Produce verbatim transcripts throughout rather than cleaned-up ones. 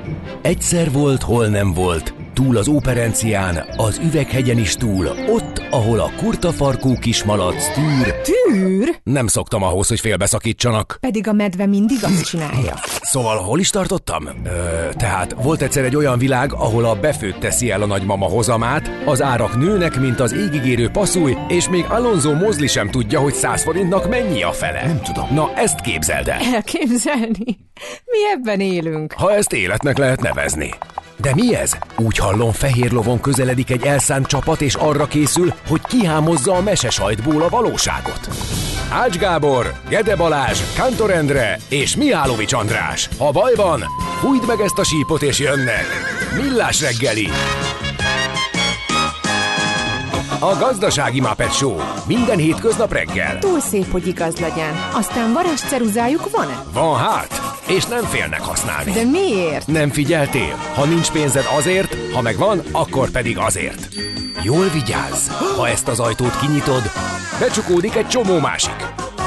Egyszer volt, hol nem volt, túl az Óperencián, az Üveghegyen is túl, ott, ahol a kurtafarkú kismalac tűr... Tűr? Nem szoktam ahhoz, hogy félbeszakítsanak. Pedig a medve mindig azt csinálja. Szóval hol is tartottam? Ö, tehát volt egyszer egy olyan világ, ahol a befőtt teszi el a nagymama hozamát, az árak nőnek, mint az égigérő passzúj, és még Alonso Mosley sem tudja, hogy száz forintnak mennyi a fele. Nem tudom. Na, ezt képzeld el. Elképzelni? Mi ebben élünk. Ha ezt életnek lehet nevezni. De mi ez? Úgy hallom, fehér lovon közeledik egy elszánt csapat, és arra készül, hogy kihámozza a mesesajtból a valóságot. Ács Gábor, Gede Balázs, Kántor Endre és Mihálovics András. Ha baj van, fújd meg ezt a sípot és jönnek. Millás reggeli. A Gazdasági Muppet Show. Minden hétköznap reggel. Túl szép, hogy igaz legyen. Aztán varázsceruzájuk van-e? Van hát, és nem félnek használni. De miért? Nem figyeltél? Ha nincs pénzed azért, ha megvan, akkor pedig azért. Jól vigyázz! Ha ezt az ajtót kinyitod, becsukódik egy csomó másik.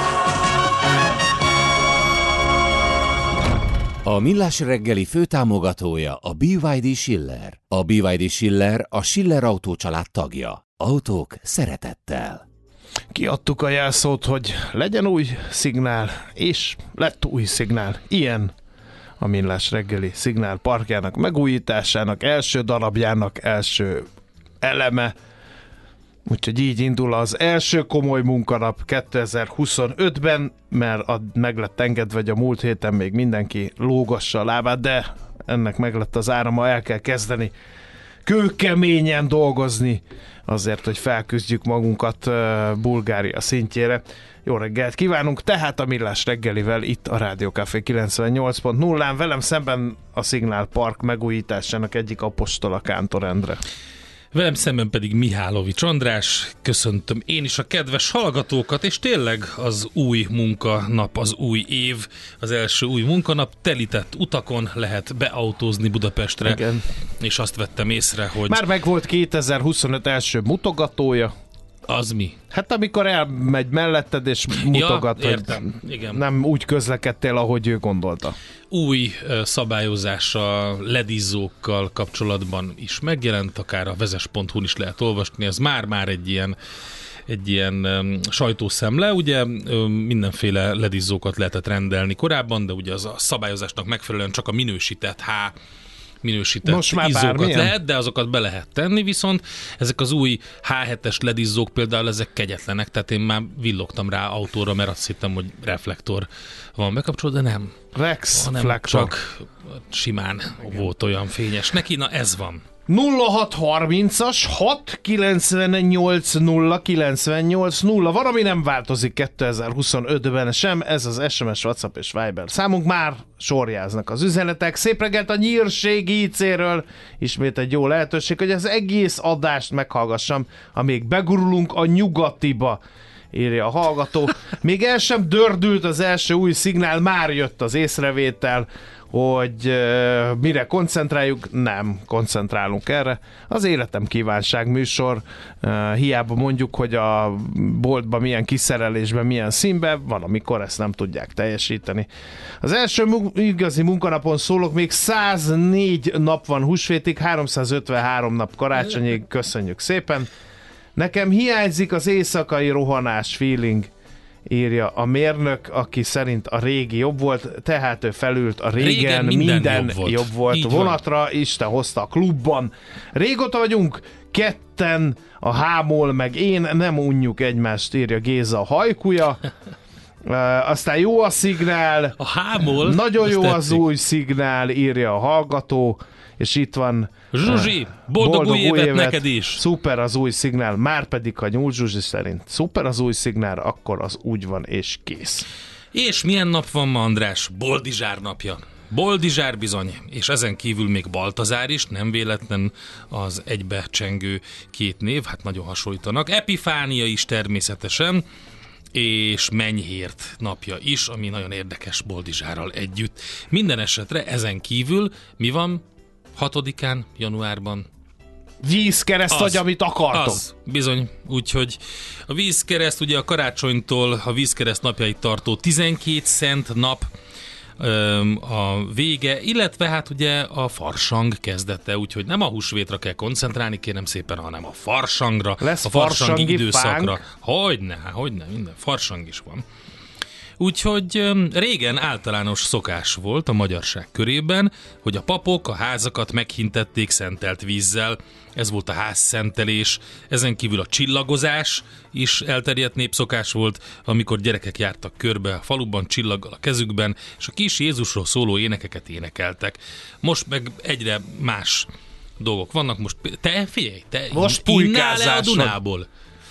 A Millás reggeli főtámogatója a bé vé dé Schiller. A bé vé dé Schiller a Schiller Autó család tagja. Autók szeretettel. Kiadtuk a jelszót, hogy legyen új szignál, és lett új szignál. Ilyen a Millás reggeli szignál parkjának megújításának első darabjának első eleme. Úgyhogy így indul az első komoly munkanap kétezer-huszonötben, mert a, meg lett engedve, hogy a múlt héten még mindenki lógassa a lábát, de ennek meg lett az árama, el kell kezdeni kőkeményen dolgozni azért, hogy felküzdjük magunkat uh, Bulgária szintjére. Jó reggelt kívánunk, tehát a Millás reggelivel itt a Rádió Café kilencvennyolc pont nullán, velem szemben a Szignál Park megújításának egyik apostola, Kántor Endre. Velem szemben pedig Mihálovics András. Köszöntöm én is a kedves hallgatókat, és tényleg az új munkanap, az új év, az első új munkanap, telített utakon lehet beautózni Budapestre. Igen. És azt vettem észre, hogy... Már megvolt kétezer-huszonöt első mutogatója. Az mi? Hát amikor elmegy melletted és mutogat, ja, értem. hogy Igen. nem úgy közlekedtél, ahogy ő gondolta. Új szabályozás a ledizzókkal kapcsolatban is megjelent, akár a vezes pont hu-n is lehet olvasni, ez már-már egy ilyen, egy ilyen um, sajtószemle, ugye um, mindenféle ledizzókat lehetett rendelni korábban, de ugye az a szabályozásnak megfelelően csak a minősített H minősített Most már izzókat bármilyen? lehet, de azokat be lehet tenni, viszont ezek az új há hetes ledizzók például ezek kegyetlenek, tehát én már villogtam rá autóra, mert azt hittem, hogy reflektor van bekapcsolva, de nem. Rex Hanem Flektor. csak simán igen. Volt olyan fényes neki, na ez van. nulla hat harmincas hat kilencvennyolc nulla kilencvennyolc nulla. Van, ami nem változik kétezer-huszonötben sem, ez az es em es, WhatsApp és Viber számunk. Már sorjáznak az üzenetek. Szép reggelt a Nyírségi í céről. Ismét egy jó lehetőség, hogy az egész adást meghallgassam, amíg begurulunk a nyugatiba, írja a hallgató. Még el sem dördült az első új szignál, már jött az észrevétel, hogy uh, mire koncentráljuk, nem koncentrálunk erre. Az Életem Kívánság műsor, uh, hiába mondjuk, hogy a boltban milyen kiszerelésben, milyen színben, van, amikor ezt nem tudják teljesíteni. Az első mu- igazi munkanapon szólok, még száznégy nap van húsvétig, háromszázötvenhárom nap karácsonyig, köszönjük szépen. Nekem hiányzik az éjszakai rohanás feeling, írja a mérnök, aki szerint a régi jobb volt, tehát ő felült a régen, régen minden, minden jobb volt, jobb volt vonatra, van. Isten hozta a klubban. Régóta vagyunk ketten, a Hámol meg én, nem unjuk egymást, írja Géza a hajkuja. Uh, aztán jó a szignál, a Hámol, nagyon jó tetszik. az új szignál, írja a hallgató, és itt van Zsuzsi, boldog, boldog új évet, évet neked is. Szuper az új szignál, már pedig a Nyúl Zsuzsi szerint szuper az új szignál, akkor az úgy van és kész. És milyen nap van ma, András? Boldizsár napja. Boldizsár bizony, és ezen kívül még Baltazár is, nem véletlen az egybecsengő két név, hát nagyon hasonlítanak. Epifánia is természetesen, és Menyhért napja is, ami nagyon érdekes Boldizsárral együtt. Minden esetre ezen kívül mi van hatodikán januárban? Vízkereszt, vagy amit akartok. Az, bizony, úgyhogy a vízkereszt, ugye a karácsonytól a vízkereszt napjait tartó tizenkét szent nap, a vége, illetve hát ugye a farsang kezdete, úgyhogy nem a húsvétra kell koncentrálni, kérem szépen, hanem a farsangra, lesz a farsangi farsangi időszakra. fánk. Hogyne, hogyne, minden farsang is van. Úgyhogy régen általános szokás volt a magyarság körében, hogy a papok a házakat meghintették szentelt vízzel. Ez volt a házszentelés, ezen kívül a csillagozás is elterjedt népszokás volt, amikor gyerekek jártak körbe a faluban csillaggal a kezükben, és a kis Jézusról szóló énekeket énekeltek. Most meg egyre más dolgok vannak. Most te figyelj, te Most innál le a pulykázásod. Dunából.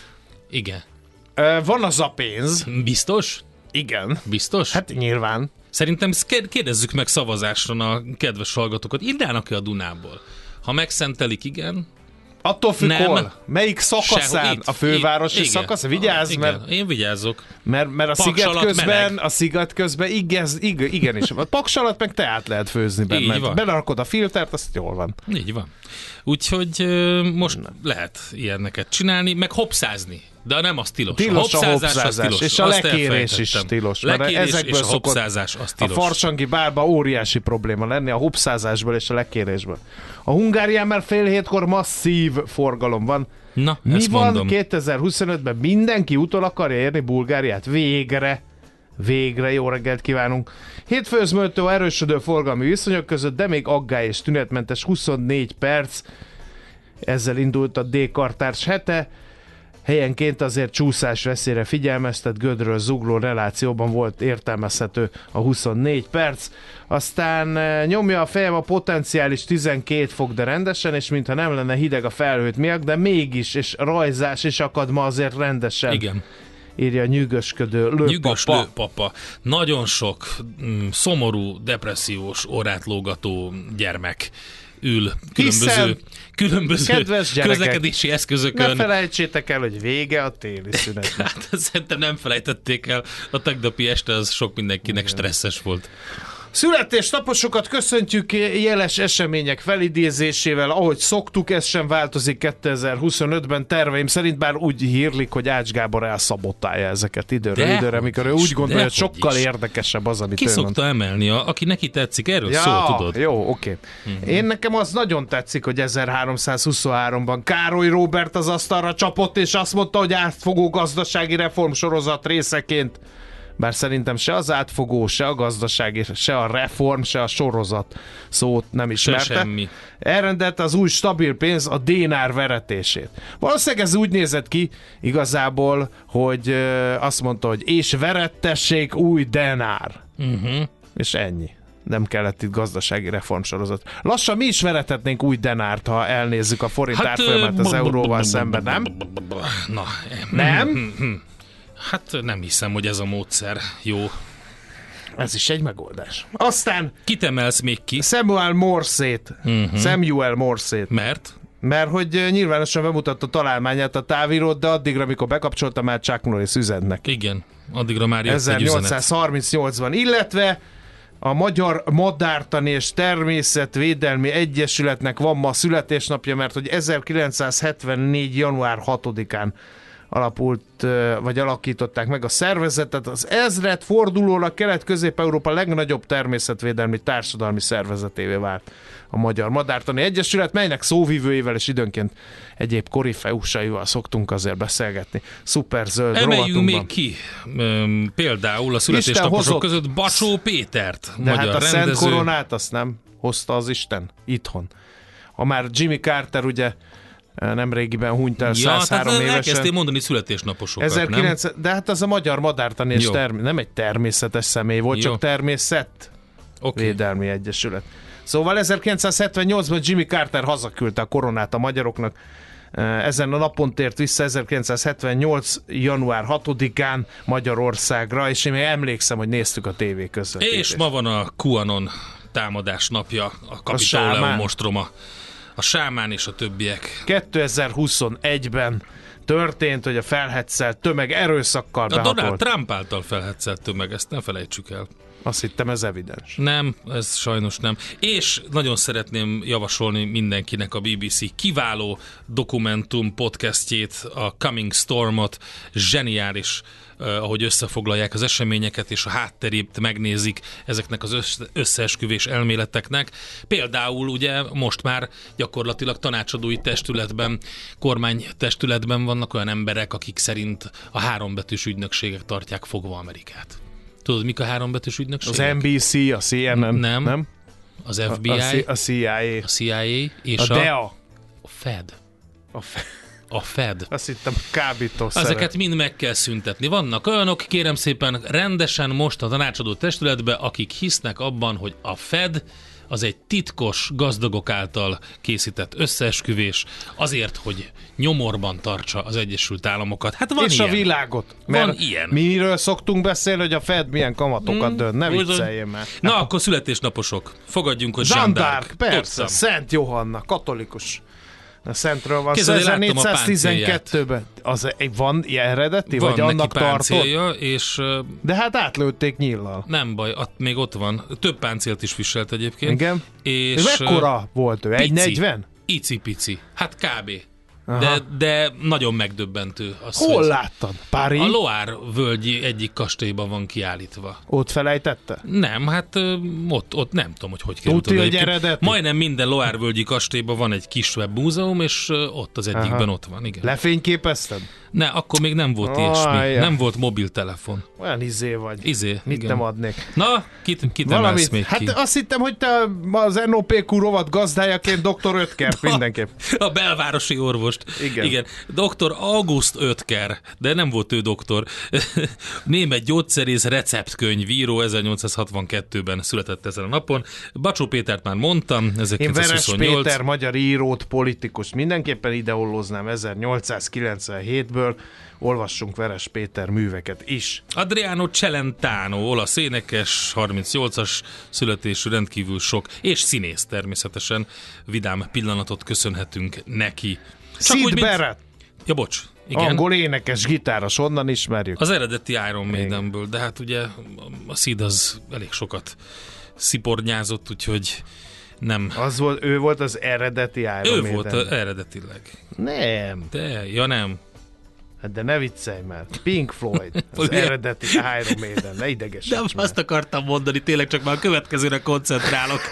Igen. Ö, Van az a pénz. Biztos? Igen. Biztos? Hát nyilván. Szerintem ezt kérdezzük meg szavazásra a kedves hallgatókat. Indálnak-e a Dunából? Ha megszentelik, igen. Attól függ, Nem. hol? Melyik szakaszán? Sehol, itt. A fővárosi Igen. szakasz? Vigyázz, Igen. mert, Én vigyázok. mert, mert a Paks sziget alatt közben, meleg. a sziget közben igaz, igen, igenis. A Paks alatt meg teát lehet főzni Így benne. van. Belerakod a filtert, azt jól van. Így van. Úgyhogy ö, most lehet ilyeneket csinálni, meg hopszázni. De nem az tilos. Tilos a hopszázás, az hopszázás, tilos. és a Azt lekérés is elfelejtettem. tilos. Mert Lekérés ezekből és a szokott hopszázás, az A tilos. farsangi bárban óriási probléma lenni a hopszázásból és a lekérésből. A Hungárián már fél hétkor masszív forgalom van. Na, Mi ezt van mondom. kétezer-huszonötben? Mindenki utol akarja érni Bulgáriát? Végre! Végre jó reggelt kívánunk! Hétfőhöz méltó erősödő forgalmi viszonyok között, de még aggály és tünetmentes huszonnégy perc. Ezzel indult a D-kartárs hete. Helyenként azért csúszás veszélyre figyelmeztet, Gödről zugló relációban volt értelmezhető a huszonnégy perc. Aztán eh, nyomja a fejem a potenciális tizenkét fok, de rendesen, és mintha nem lenne hideg a felhőt miatt, de mégis, és rajzás is akad ma azért rendesen. Igen. Írja nyűgösködő Nyugos lőpapa. lőpapa. Nagyon sok mm, szomorú, depressziós, orrát lógató gyermek ül különböző, Hiszen, különböző kedves gyerekek, közlekedési Ne eszközökön. felejtsétek el, hogy vége a téli szünetnek. Hát szerintem nem felejtették el. A tegnapi este az sok mindenkinek stresszes volt. Születésnaposokat köszöntjük jeles események felidézésével, ahogy szoktuk, ez sem változik kétezer-huszonötben terveim szerint, bár úgy hírlik, hogy Ács Gábor elszabotálja ezeket időről Dehogy időre, amikor ő is, úgy gondolja, hogy dehogy sokkal is. érdekesebb az, amit Ki ő mond. szokta emelni? A, aki neki tetszik, erről Ja, szól, tudod? jó, oké. Uh-huh. Én nekem az nagyon tetszik, hogy ezerháromszázhuszonháromban Károly Róbert az asztalra csapott, és azt mondta, hogy átfogó gazdasági reformsorozat részeként, bár szerintem se az átfogó, se a gazdasági, se a reform, se a sorozat szót nem ismerte. semmi. Elrendelte az új stabil pénz a dénár veretését. Valószínűleg ez úgy nézett ki igazából, hogy ö, azt mondta, hogy és verettessék új denár. Uh-huh. És ennyi. Nem kellett itt gazdasági reformsorozat. Lassan mi is verethetnénk új denárt, ha elnézzük a forint hát, árfolyamat az euróval szemben, nem? Na, Nem? hát nem hiszem, hogy ez a módszer jó. Ez is egy megoldás. Aztán Kit emelsz még ki? Samuel Morse-t. Uh-huh. Samuel Morse-t. Mert? Mert hogy ö, nyilvánosan bemutatta találmányát a távírót, de addigra, amikor bekapcsolta, már Chuck Norris üzent neki. Igen, addigra már jött egy üzenet. ezernyolcszázharmincnyolcban, illetve a Magyar Madártani és Természetvédelmi Egyesületnek van ma születésnapja, mert hogy ezerkilencszázhetvennégy. január hatodikán alapult, vagy alakították meg a szervezetet. Az ezred fordulóra Kelet-Közép-Európa legnagyobb természetvédelmi társadalmi szervezetévé vált a Magyar Madártani Egyesület, melynek szóvivőivel és időnként egyéb korifeusaival szoktunk azért beszélgetni. Szuper zöld Emeljünk rovatunkban. még ki um, például a születésnaposok között Bacsó Pétert, De magyar hát a rendező. Szent Koronát azt nem hozta az Isten itthon. Ha már Jimmy Carter ugye nemrégiben hunyt el Ja, száz három tehát évesen. elkezdtél mondani születésnaposokat, ezerkilencszáz De hát az a Magyar Madártani és Jó. term... nem egy természetes személy volt, Jó. csak természet Okay. védelmi egyesület. Szóval ezerkilencszázhetvennyolcban Jimmy Carter hazaküldte a koronát a magyaroknak. Ezen a napon tért vissza ezerkilencszázhetvennyolc. január hatodikán Magyarországra, és én még emlékszem, hogy néztük a tévé közvetítést. És ma van a QAnon támadás napja, a Kapitoleum sámán. mostroma, a sámán és a többiek. kétezer-huszonegyben történt, hogy a felhetszelt tömeg erőszakkal A behatolt. Donald Trump által felhetszelt tömeg, ezt ne felejtsük el. Azt hittem, ez evidens. Nem, ez sajnos nem. És nagyon szeretném javasolni mindenkinek a bé bé cé kiváló dokumentum podcastjét, a Coming Stormot, zseniális, eh, ahogy összefoglalják az eseményeket, és a hátterét megnézik ezeknek az össze- összeesküvés elméleteknek. Például ugye most már gyakorlatilag tanácsadói testületben, kormánytestületben vannak olyan emberek, akik szerint a hárombetűs ügynökségek tartják fogva Amerikát. Tudod, mik a hárombetűs ügynökségek? Az en bé cé, a cé en en, Nem. nem? Az ef bé i, A, a, a cé i á. a cé i á és A a, dé e á. a Fed. A fe... A Fed. Azt hittem, kábítószer. Ezeket mind meg kell szüntetni. Vannak olyanok, kérem szépen, rendesen most a tanácsadó testületben, akik hisznek abban, hogy a Fed az egy titkos, gazdagok által készített összeesküvés azért, hogy nyomorban tartsa az Egyesült Államokat. Hát van és ilyen. a világot. Mert Van ilyen. miről szoktunk beszélni, hogy a Fed milyen kamatokat Mm, dönt. Ne bizony. vicceljél már. Na, akkor születésnaposok. Fogadjunk, hogy Jeanne Jeanne d'Arc, d'Arc. persze. Tudtam. Szent Johanna, katolikus. A Szentről van szó. Képzeld, én láttam a ezernégyszáztizenkettőben. Az van ilyen eredeti? Van vagy neki annak tartott? páncélja, és uh, De hát átlőtték nyíllal. nem baj, att, még ott van. Több páncélt is viselt egyébként. Igen. És És mekkora volt ő? egy negyven? Icipici. Hát kb. De, de nagyon megdöbbentő. Az, Hol hogy láttad? Párizs? a Loire völgyi egyik kastélyban van kiállítva. Ott felejtette? Nem, hát ö, ott, ott nem tudom, hogy hogy került Tudja, oda hogy egyébként. eredeti? Majdnem minden Loire völgyi kastélyban van egy kis webmúzeum, és ö, ott az egyikben Aha. ott van, igen. Lefényképezted? Ne, akkor még nem volt Aj, ilyesmi. ja. Nem volt mobiltelefon. Olyan izé vagy. Izé, Mit igen. nem adnék? Na, kit, kit emelsz még hát ki? azt hittem, hogy te az en o pé kú rovat gazdájaként doktor Ötker mindenképp. A belvárosi orvost. Igen. Igen. doktor August Oetker, de nem volt ő doktor. Német gyógyszerész, receptkönyvíró, ezernyolcszázhatvankettőben született ezen a napon. Bacsó Pétert már mondtam, Én Veres ezerkilencszázhuszonnyolc. Péter, magyar írót, politikus mindenképpen ideollóznám ezernyolcszázkilencvenhétből. Olvassunk Veres Péter műveket is. Adriano Celentano, olasz énekes, harmincnyolcas születésű, rendkívül sok, és színész természetesen. Vidám pillanatot köszönhetünk neki. Sid úgy, mint- Barrett, Ja, bocs. Igen. angol énekes, gitáros, onnan ismerjük. Az eredeti Iron Maidenből, de hát ugye a Sid az elég sokat szipornyázott, úgyhogy nem. Az volt, ő volt az eredeti Iron Ő Maiden. volt a, eredetileg. Nem, De, ja nem. hát de ne viccelj már. Pink Floyd, az Ugye? eredeti Iron Maiden, ne idegesíts már. akartam mondani, tényleg csak már a következőre koncentrálok.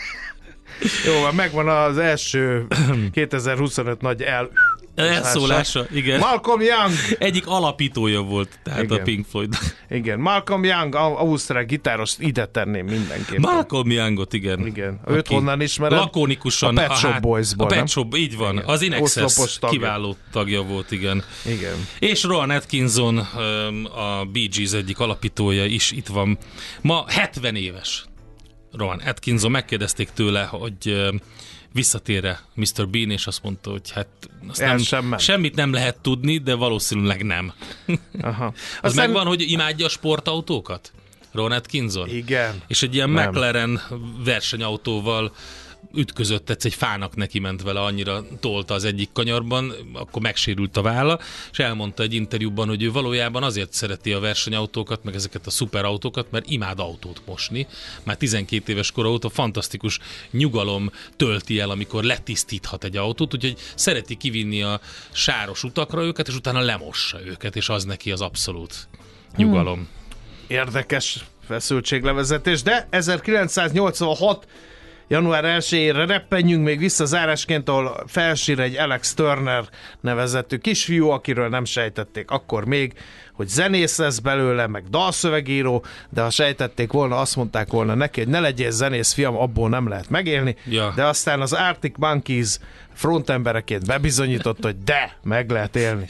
Jó, már megvan az első kétezer-huszonöt nagy el... Elszólása, igen. Malcolm Young! Egyik alapítója volt, tehát Igen. a Pink Floyd. Igen, Malcolm Young, au- ausztrál gitáros, ide tenném mindenképpen. Malcolm Youngot, igen. Igen. Őt Aki honnan ismered? Lakonikusan. A Pet Shop hát- Boysból, A Pet nem? Shop, így van. Igen. Az Oszlopos Inexes tagja. kiváló tagja volt, igen. Igen. És Rowan Atkinson, öm, a Bee Gees egyik alapítója is itt van. Ma hetven éves. Rowan Atkinson, megkérdezték tőle, hogy öm, visszatér-e miszter Bean, és azt mondta, hogy hát azt El nem, sem ment. semmit nem lehet tudni, de valószínűleg nem. Aha. Az Aztán- megvan, hogy imádja a sportautókat? Rowan Atkinson? Igen. És egy ilyen Nem. McLaren versenyautóval ütközött, egyszer egy fának neki ment vele, annyira tolta az egyik kanyarban, akkor megsérült a válla, és elmondta egy interjúban, hogy ő valójában azért szereti a versenyautókat, meg ezeket a szuperautókat, mert imád autót mosni. Már tizenkét éves kora óta fantasztikus nyugalom tölti el, amikor letisztíthat egy autót, úgyhogy szereti kivinni a sáros utakra őket, és utána lemossa őket, és az neki az abszolút nyugalom. Hmm. Érdekes feszültséglevezetés, de ezerkilencszáznyolcvanhat január elsejére reppenjünk még vissza zárásként, ahol felsír egy Alex Turner nevezetű kisfiú, akiről nem sejtették akkor még, hogy zenész lesz belőle, meg dalszövegíró, de ha sejtették volna, azt mondták volna neki, hogy ne legyél zenész, fiam, abból nem lehet megélni, Ja. de aztán az Arctic Monkeys frontembereként bebizonyított, hogy de, meg lehet élni.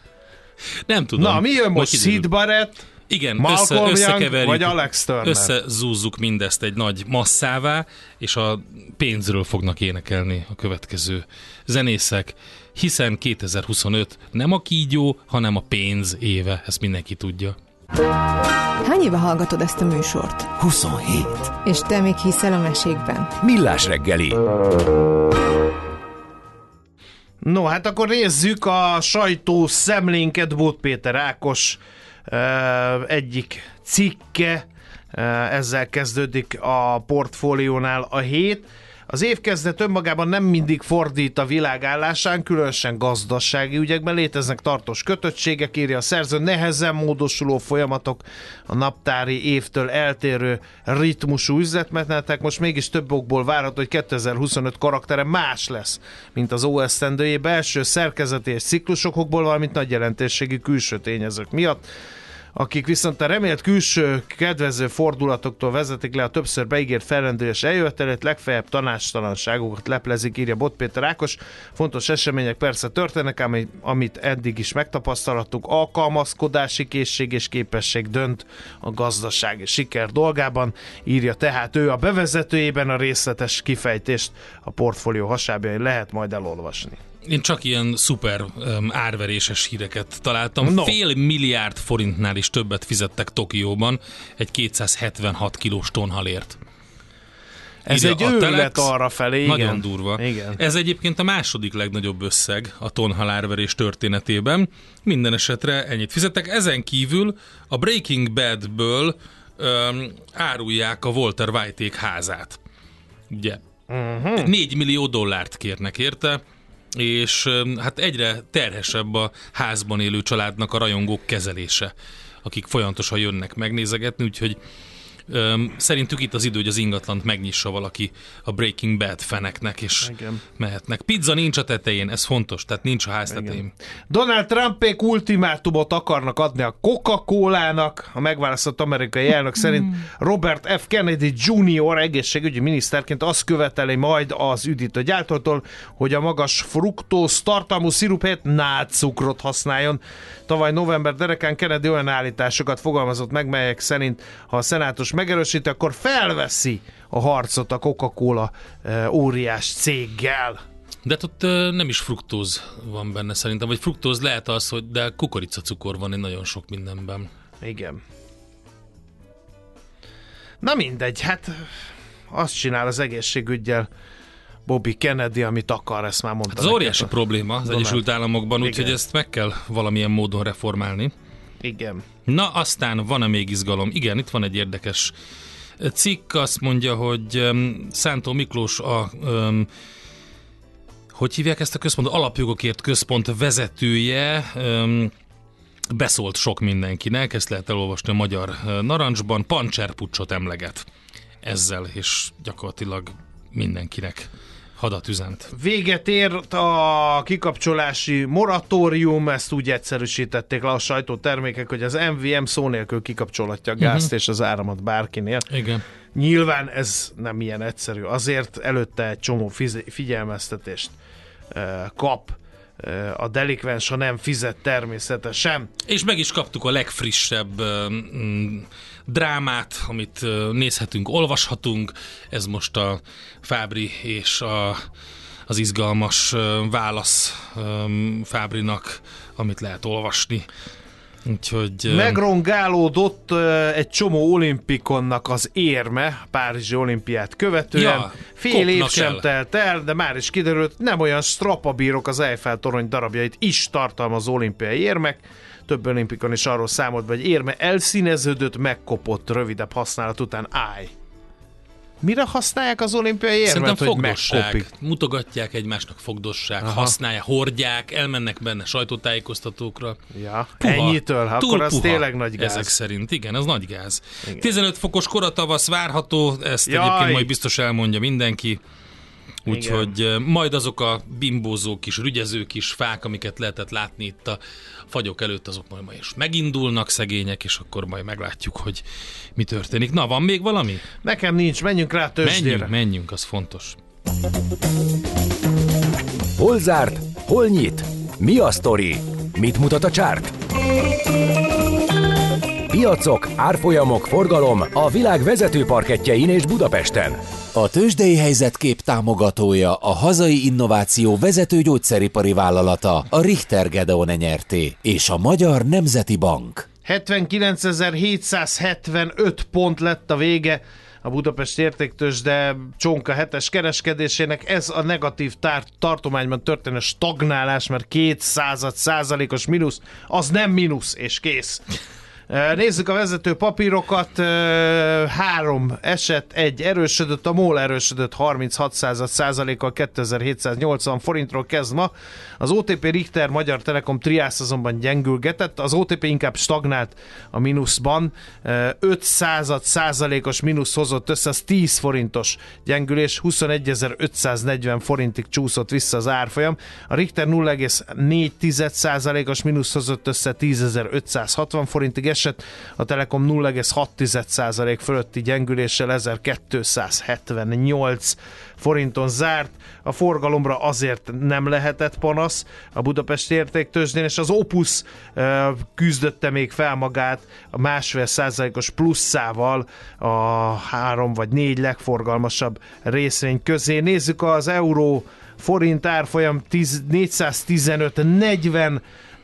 Nem tudom. Na, mi jön most? Majd kiderül. Sid Barrett, Igen, Malcolm össze, Young összekeverjük, vagy Alex Turner? összezúzzuk mindezt egy nagy masszává, és a pénzről fognak énekelni a következő zenészek, hiszen kétezer-huszonöt nem a kígyó, hanem a pénz éve, ezt mindenki tudja. Hány éve hallgatod ezt a műsort? huszonhét. És te még hiszel a mesékben? Millás reggeli. No, hát akkor nézzük a sajtó szemlénket. Bóth Péter Ákos egyik cikke, ezzel kezdődik a Portfóliónál a hét. Az évkezdet önmagában nem mindig fordít a világ állásán, különösen gazdasági ügyekben léteznek tartós kötöttségek, írja a szerző, nehezen módosuló folyamatok, a naptári évtől eltérő ritmusú üzletmenetek. Most mégis több okból várható, hogy kétezer-huszonöt karaktere más lesz, mint az ó esztendőjé, belső szerkezeti és ciklusokból, valamint nagy jelentőségű külső tényezők miatt, akik viszont a remélt külső kedvező fordulatoktól vezetik le a többször beígért fellendülés eljövetelét, legfeljebb tanácstalanságokat leplezik, írja Bóth Péter Ákos. Fontos események persze történnek, ami, amit eddig is megtapasztalhattuk. Alkalmazkodási készség és képesség dönt a gazdasági siker dolgában, írja tehát ő a bevezetőjében. A részletes kifejtést a Portfólió hasábjain lehet majd elolvasni. Én csak ilyen szuper um, árveréses híreket találtam. No. Fél milliárd forintnál is többet fizettek Tokióban egy kétszázhetvenhat kilós tonhalért. Ez egy őrület arra felé, igen. Nagyon durva. Igen. Ez egyébként a második legnagyobb összeg a tonhalárverés történetében. Minden esetre ennyit fizettek. Ezen kívül a Breaking Badből um, árulják a Walter White-ék házát. Ugye? Uh-huh. négy millió dollárt kérnek érte, és hát egyre terhesebb a házban élő családnak a rajongók kezelése, akik folyamatosan jönnek megnézegetni, úgyhogy öm, szerintük itt az idő, hogy az ingatlant megnyissa valaki a Breaking Bad feneknek, és igen, mehetnek. Pizza nincs a tetején, ez fontos, tehát nincs a ház tetején. Donald Trumpék ultimátumot akarnak adni a Coca-Colának. A megválasztott amerikai elnök szerint Robert F. Kennedy junior egészségügyi miniszterként azt követeli majd az üdítő gyártótól, hogy a magas fruktóz tartalmú szirup helyett nádcukrot használjon. Tavaly november derekán Kennedy olyan állításokat fogalmazott meg, melyek szerint, ha a szenátus megerősíti, akkor felveszi a harcot a Coca-Cola e, óriás céggel. De ott e, nem is fruktóz van benne szerintem, vagy fruktóz lehet az, hogy de kukoricacukor van egy nagyon sok mindenben. Igen. Na mindegy, hát azt csinál az egészségüggyel Bobby Kennedy, amit akar, ezt már mondta. Hát az óriási a probléma az Egyesült Államokban, úgyhogy ezt meg kell valamilyen módon reformálni. Igen. Na, aztán van-e még izgalom? Igen, itt van egy érdekes cikk, azt mondja, hogy um, Szántó Miklós a um, hogy hívják ezt a központ? Alapjogokért központ vezetője um, beszólt sok mindenkinek, ezt lehet elolvasni a Magyar Narancsban, pancserpuccsot emleget ezzel, és gyakorlatilag mindenkinek hadat üzent. Véget ért a kikapcsolási moratórium, ezt úgy egyszerűsítették le a sajtótermékek, hogy az em vé em szó nélkül kikapcsolatja a gázt uh-huh. és az áramot bárkinél. Igen. Nyilván ez nem ilyen egyszerű. Azért előtte egy csomó figyelmeztetést uh, kap uh, a delikvens, ha nem fizet természetesen. És meg is kaptuk a legfrissebb uh, drámát, amit uh, nézhetünk, olvashatunk. Ez most a Fábri és a, az izgalmas uh, válasz um, Fábrinak, amit lehet olvasni. Úgyhogy, uh, megrongálódott uh, egy csomó olimpikonnak az érme, Párizsi olimpiát követően. Ja, Fél év sem el. telt el, de már is kiderült, nem olyan strapabírok az Eiffel torony darabjait is tartalmaz olimpiai érmek. Több olimpikon is arról számolt be, hogy érme elszíneződött, megkopott rövidebb használat után. Állj! Mire használják az olimpiai érmet, Szerintem hogy fogdosság. megkopik? Mutogatják egymásnak, fogdossák, Aha. használják, hordják, elmennek benne sajtótájékoztatókra. Ja, Puha. ennyitől, Túl akkor az puha. tényleg nagy gáz. Ezek szerint, igen, az nagy gáz. Igen. tizenöt fokos koratavasz várható, ezt Jaj. egyébként majd biztos elmondja mindenki. Úgyhogy majd azok a bimbózó kis, rügyező kis fák, amiket lehetett látni itt a fagyok előtt, azok majd, majd is megindulnak szegények, és akkor majd meglátjuk, hogy mi történik. Na, van még valami? Nekem nincs, menjünk rá tőzsdére. Menjünk, menjünk, az fontos. Hol zárt? Hol nyit? Mi a sztori? Mit mutat a csárt? Piacok, árfolyamok, forgalom a világ vezető parkettjein és Budapesten. A tőzsdei helyzetkép támogatója a hazai innováció vezető gyógyszeripari vállalata, a Richter Gedeon nyerté, és a Magyar Nemzeti Bank. hetvenkilencezer-hétszázhetvenöt pont lett a vége a Budapesti Értéktőzsde csonka hetes kereskedésének. Ez a negatív tár- tartományban történő stagnálás, mert két század százalékos mínusz, az nem mínusz, és kész. Nézzük a vezető papírokat, három eset, egy erősödött, a MOL erősödött harminchat százalékkal kétezer-hétszáznyolcvan forintról kezd ma, az o té pé Richter Magyar Telekom Triász azonban gyengülgetett, az o té pé inkább stagnált a mínuszban, öt százalékos mínusz hozott össze, az tíz forintos gyengülés, huszonegyezer-ötszáznegyven forintig csúszott vissza az árfolyam, a Richter nulla egész négy százalékos mínusz hozott össze, tízezer-ötszázhatvan forintig esett, a Telekom nulla egész hat százalék fölötti gyengüléssel ezerkétszázhetvennyolc forinton zárt. A forgalomra azért nem lehetett panasz a Budapesti Értéktőzsdén, és az Opus uh, küzdötte még fel magát a másfél százalékos pluszával a három vagy négy legforgalmasabb részvény közé. Nézzük az euró forint árfolyam négyszáztizenöt negyven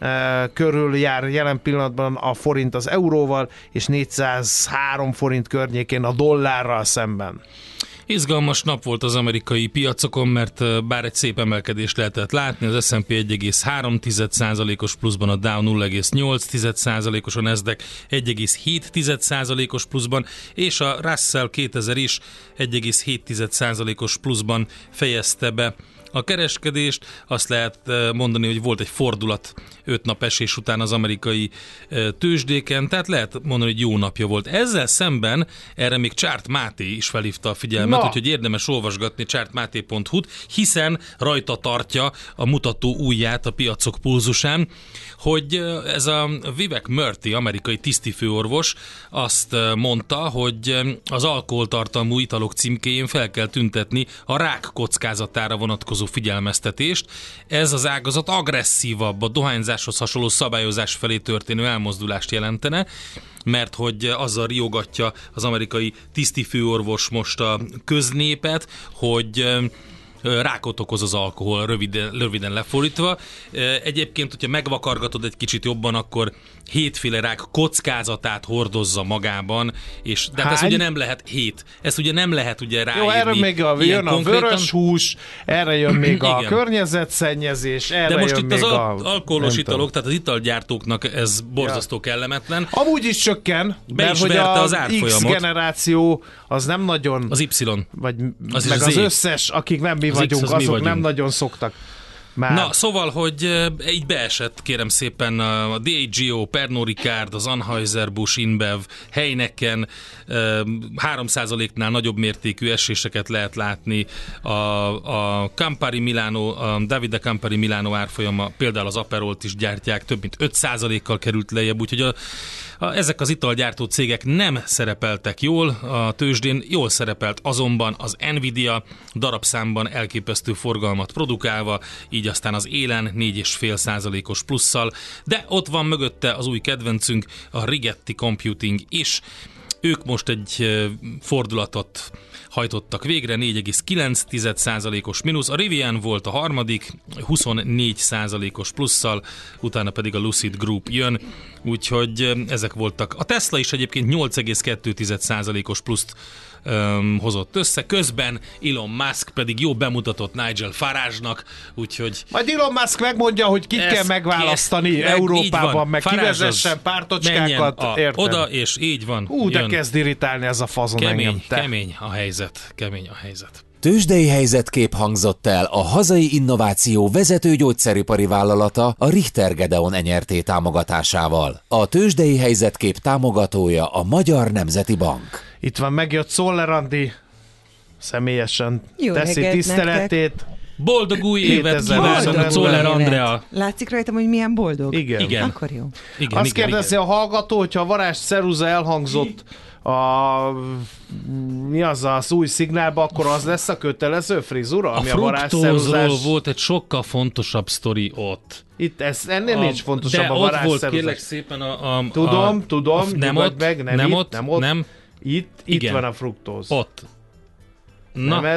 körül jár jelen pillanatban a forint az euróval, és négyszázhárom forint környékén a dollárral szemben. Izgalmas nap volt az amerikai piacokon, mert bár egy szép emelkedést lehetett látni, az es and pé egy egész három százalékos pluszban, a Dow nulla egész nyolc százalékos, a Nasdaq egy egész hét százalékos pluszban, és a Russell kétezer is egy egész hét százalékos pluszban fejezte be a kereskedést. Azt lehet mondani, hogy volt egy fordulat öt nap esés után az amerikai tőzsdéken, tehát lehet mondani, hogy jó napja volt. Ezzel szemben erre még Csárt Máté is felhívta a figyelmet, úgyhogy érdemes olvasgatni csártmáté pont hu-t, hiszen rajta tartja a mutató ujját a piacok pulzusán, hogy ez a Vivek Murthy, amerikai tisztifőorvos azt mondta, hogy az alkoholtartalmú italok címkéjén fel kell tüntetni a rák kockázatára vonatkozó figyelmeztetést. Ez az ágazat agresszívabb, a dohányzáshoz hasonló szabályozás felé történő elmozdulást jelentene, mert hogy azzal riogatja az amerikai tisztifőorvos most a köznépet, hogy rákot okoz az alkohol, röviden, röviden lefordítva. Egyébként, hogyha megvakargatod egy kicsit jobban, akkor hétféle rák kockázatát hordozza magában, és de hát ez ugye nem lehet hét. Ezt ugye nem lehet ugye ráírni. Jó, erre még a, jön a vörös hús, erre jön még a igen. környezetszennyezés, erre de most jön itt az még al- a, alkoholos italok, tehát az italgyártóknak ez borzasztó ja. kellemetlen. Amúgy is csökken, Be mert is hogy a az X generáció az nem nagyon... Az Y. Vagy az meg az, az Z. összes, akik nem mi az vagyunk, X, azok mi vagyunk. nem nagyon szoktak. Már. Na, szóval, hogy így beesett, kérem szépen, a Diageo, Pernod Ricard, az Anheuser-Busch InBev, Heineken, három százaléknál nagyobb mértékű eséseket lehet látni. A, a Campari Milano, a Davide Campari Milano árfolyama, például az Aperolt is gyártják, több mint öt százalékkal került lejjebb, úgyhogy a A, ezek az italgyártó cégek nem szerepeltek jól a tőzsdén, jól szerepelt azonban az Nvidia darabszámban elképesztő forgalmat produkálva, így aztán az élen négy egész öt százalékos plusszal, de ott van mögötte az új kedvencünk, a Rigetti Computing is. Ők most egy fordulatot hajtottak végre, négy egész kilenc százalékos mínusz. A Rivian volt a harmadik, huszonnégy százalékos plusszal, utána pedig a Lucid Group jön, úgyhogy ezek voltak. A Tesla is egyébként nyolc egész kettő százalékos pluszt um, hozott össze, közben Elon Musk pedig jó bemutatott Nigel Farage-nak, úgyhogy... Majd Elon Musk megmondja, hogy kit kell megválasztani kész, Európában, meg, meg kivezessen pártocskákat, a, értem. Oda, és így van. Ú, de kezd irritálni ez a fazon kemény, engem. Te. Kemény a helyzet, kemény a helyzet. Tőzsdei helyzetkép hangzott el a hazai innováció vezető gyógyszeripari vállalata a Richter Gedeon Enyerté támogatásával. A tőzsdei helyzetkép támogatója a Magyar Nemzeti Bank. Itt van, megjött Szoller Andi, személyesen Jó teszi tiszteletét. Nektek. Boldog új évet kívánok, Szoller Andrea! Látszik rajtam, hogy milyen boldog? Igen. Igen. Akkor jó. Igen, Azt igen, kérdezi igen. a hallgató, hogyha a varázs ceruza elhangzott a mi az az új szignálba, akkor az lesz a kötelező frizura, A ami a, varázs fruktózról ceruzás... volt egy sokkal fontosabb sztori ott. Itt ez, ennél A, nincs fontosabb de a ott varázs volt, ceruzás. kérlek szépen a... a Tudom, a, tudom, a, nem ott, meg, nem, nem itt, ott, nem ott. nem. Itt, itt Igen. van a fruktóz. Ott. Na, Nem ez?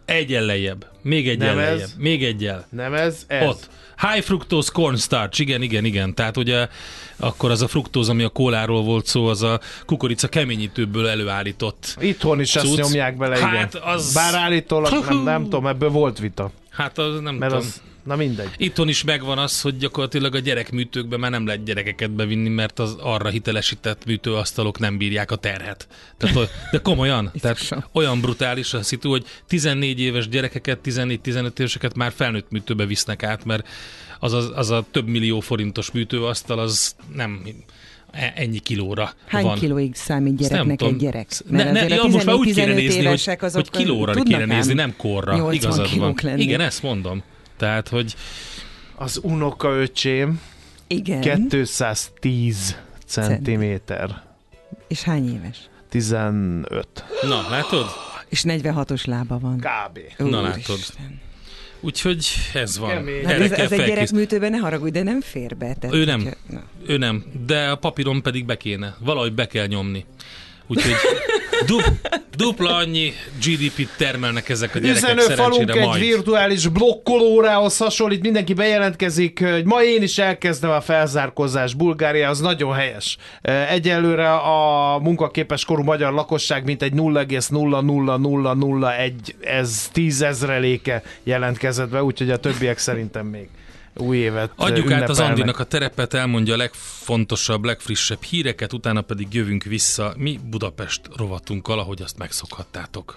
Egyen lejjebb. Még egyen lejjebb. Még egyel. Nem ez, ez. Ott. High fructose cornstarch, igen, igen, igen. Tehát ugye akkor az a fruktóz, ami a kóláról volt szó, az a kukorica keményítőből előállított. Itthon is azt nyomják bele, igen. Hát az... Bár állítólag, nem, nem tudom, ebből volt vita. Hát az nem Mert tudom. Az, na mindegy. Itthon is megvan az, hogy gyakorlatilag a gyerekműtőkben már nem lehet gyerekeket bevinni, mert az arra hitelesített műtőasztalok nem bírják a terhet. Tehát, de komolyan, tehát olyan brutális a szitu, hogy tizennégy éves gyerekeket, tizennégy-tizenöt éveseket már felnőtt műtőbe visznek át, mert az, az, az a több millió forintos műtőasztal az nem ennyi kilóra Hány van. kilóig számít gyereknek egy gyerek? Ne, ne, ja, most már úgy kéne nézni, hogy, hogy kilóra kéne nézni, nem korra. Igazad van. Lenni. Igen, ezt mondom. Tehát, hogy... Az unokaöcsém igen. kétszáztíz centiméter. És hány éves? tizenöt. Na, látod? És negyvenhatos lába van. Kb. Na, látod. Úgyhogy ez van. Hát ez, ez egy gyerekműtőben, ne haragudj, de nem fér be. Tehát, ő nem, hogyha, ő nem, de a papíron pedig be kéne. Valahogy be kell nyomni. Úgyhogy du, dupla annyi gé dé pét termelnek ezek a gyerekek szerencsére majd. Majd. Egy virtuális blokkolórához hasonlít, mindenki bejelentkezik, hogy ma én is elkezdem a felzárkózás Bulgáriához, nagyon helyes. Egyelőre a munkaképes korú magyar lakosság mintegy nulla egész nulla nulla nulla nulla egy, ez tízezreléke jelentkezett be, úgyhogy a többiek szerintem még új évet Adjuk ünnepelnek. át az Andinak a terepet, elmondja a legfontosabb, legfrissebb híreket, utána pedig jövünk vissza mi Budapest rovatunkkal, ahogy azt megszokhattátok.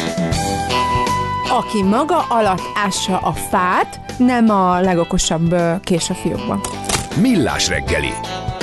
Aki maga alatt ássa a fát, nem a legokosabb kés a fiókban. Millás reggeli.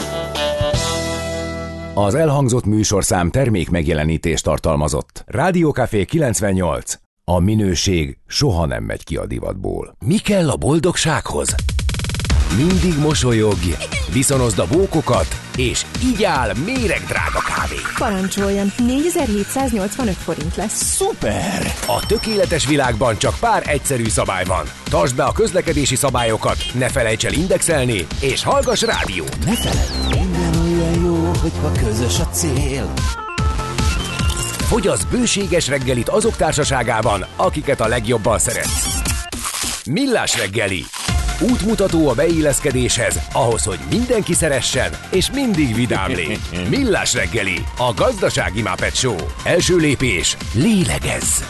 Az elhangzott műsorszám termék megjelenítést tartalmazott. Rádiókafé kilencvennyolc. A minőség soha nem megy ki a divatból. Mi kell a boldogsághoz? Mindig mosolyogj, viszonozd a bókokat, és így áll méregdrága kávé. Parancsoljon, négyezer-hétszáznyolcvanöt forint lesz. Szuper! A tökéletes világban csak pár egyszerű szabály van. Tartsd be a közlekedési szabályokat, ne felejts el indexelni, és hallgass rádiót. Ne feledd, minden olyan jó, hogyha közös a cél. Fogyasz bőséges reggelit azok társaságában, akiket a legjobban szeretsz. Millás reggeli. Útmutató a beilleszkedéshez, ahhoz, hogy mindenki szeressen, és mindig vidám légy. Millás reggeli. A gazdasági Muppet Show. Első lépés. Lélegezz.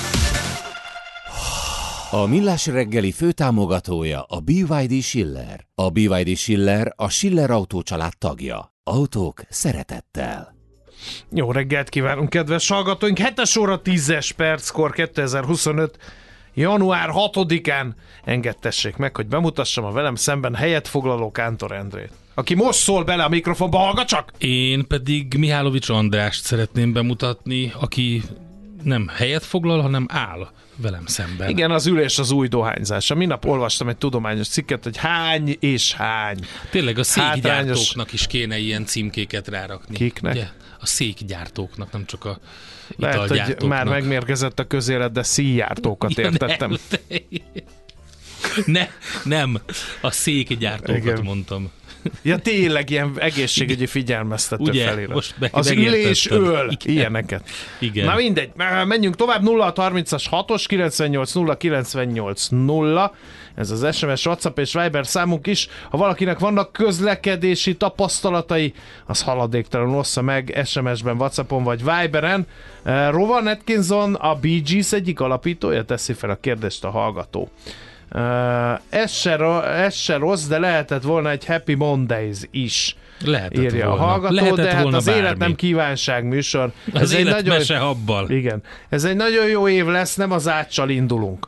A Millás reggeli főtámogatója a bé vé dé Schiller. A bé vé dé Schiller a Schiller Autó család tagja. Autók szeretettel. Jó reggelt kívánunk, kedves hallgatóink! hetes óra tízes perckor kétezer-huszonöt. január hatodikán engedtessék meg, hogy bemutassam a velem szemben helyet foglaló Kántor Endrét, aki most szól bele a mikrofonba, hallga csak! Én pedig Mihálovics Andrást szeretném bemutatni, aki nem helyet foglal, hanem áll velem szemben. Igen, az ülés az új dohányzása. Minap olvastam egy tudományos cikket, hogy hány és hány. Tényleg a Hátrányos... székgyártóknak is kéne ilyen címkéket rárakni. Kiknek? Ugye? A székgyártóknak, nem csak a Lehet, hogy italgyártóknak. már megmérgezett a közélet, de szíjjártókat Ja, értettem. Nem, ne, nem, a székgyártókat Igen. mondtam. Ja, tényleg ilyen egészségügyi figyelmeztető Ugye? felirat. Most be- az megértettem. ülés öl, Igen. ilyeneket. Igen. Na mindegy, menjünk tovább. Nulla harmincas hatos kilencvennyolc nulla kilencvennyolc nulla. Ez az es em es, WhatsApp és Viber számunk is. Ha valakinek vannak közlekedési tapasztalatai, az haladéktalanul ossza meg es em es-ben, WhatsAppon vagy Viberen. Uh, Rowan Atkinson, a Bee Gees egyik alapítója, teszi fel a kérdést a hallgató. Uh, ez, se, ez se rossz, de lehetett volna egy Happy Mondays is. Lehetett Írja volna. a hallgató, Lehetett de hát volna az bármi. élet nem kívánság műsor. Az ez élet egy nagyon... mese habbal. Igen. Ez egy nagyon jó év lesz, nem az áccsal indulunk.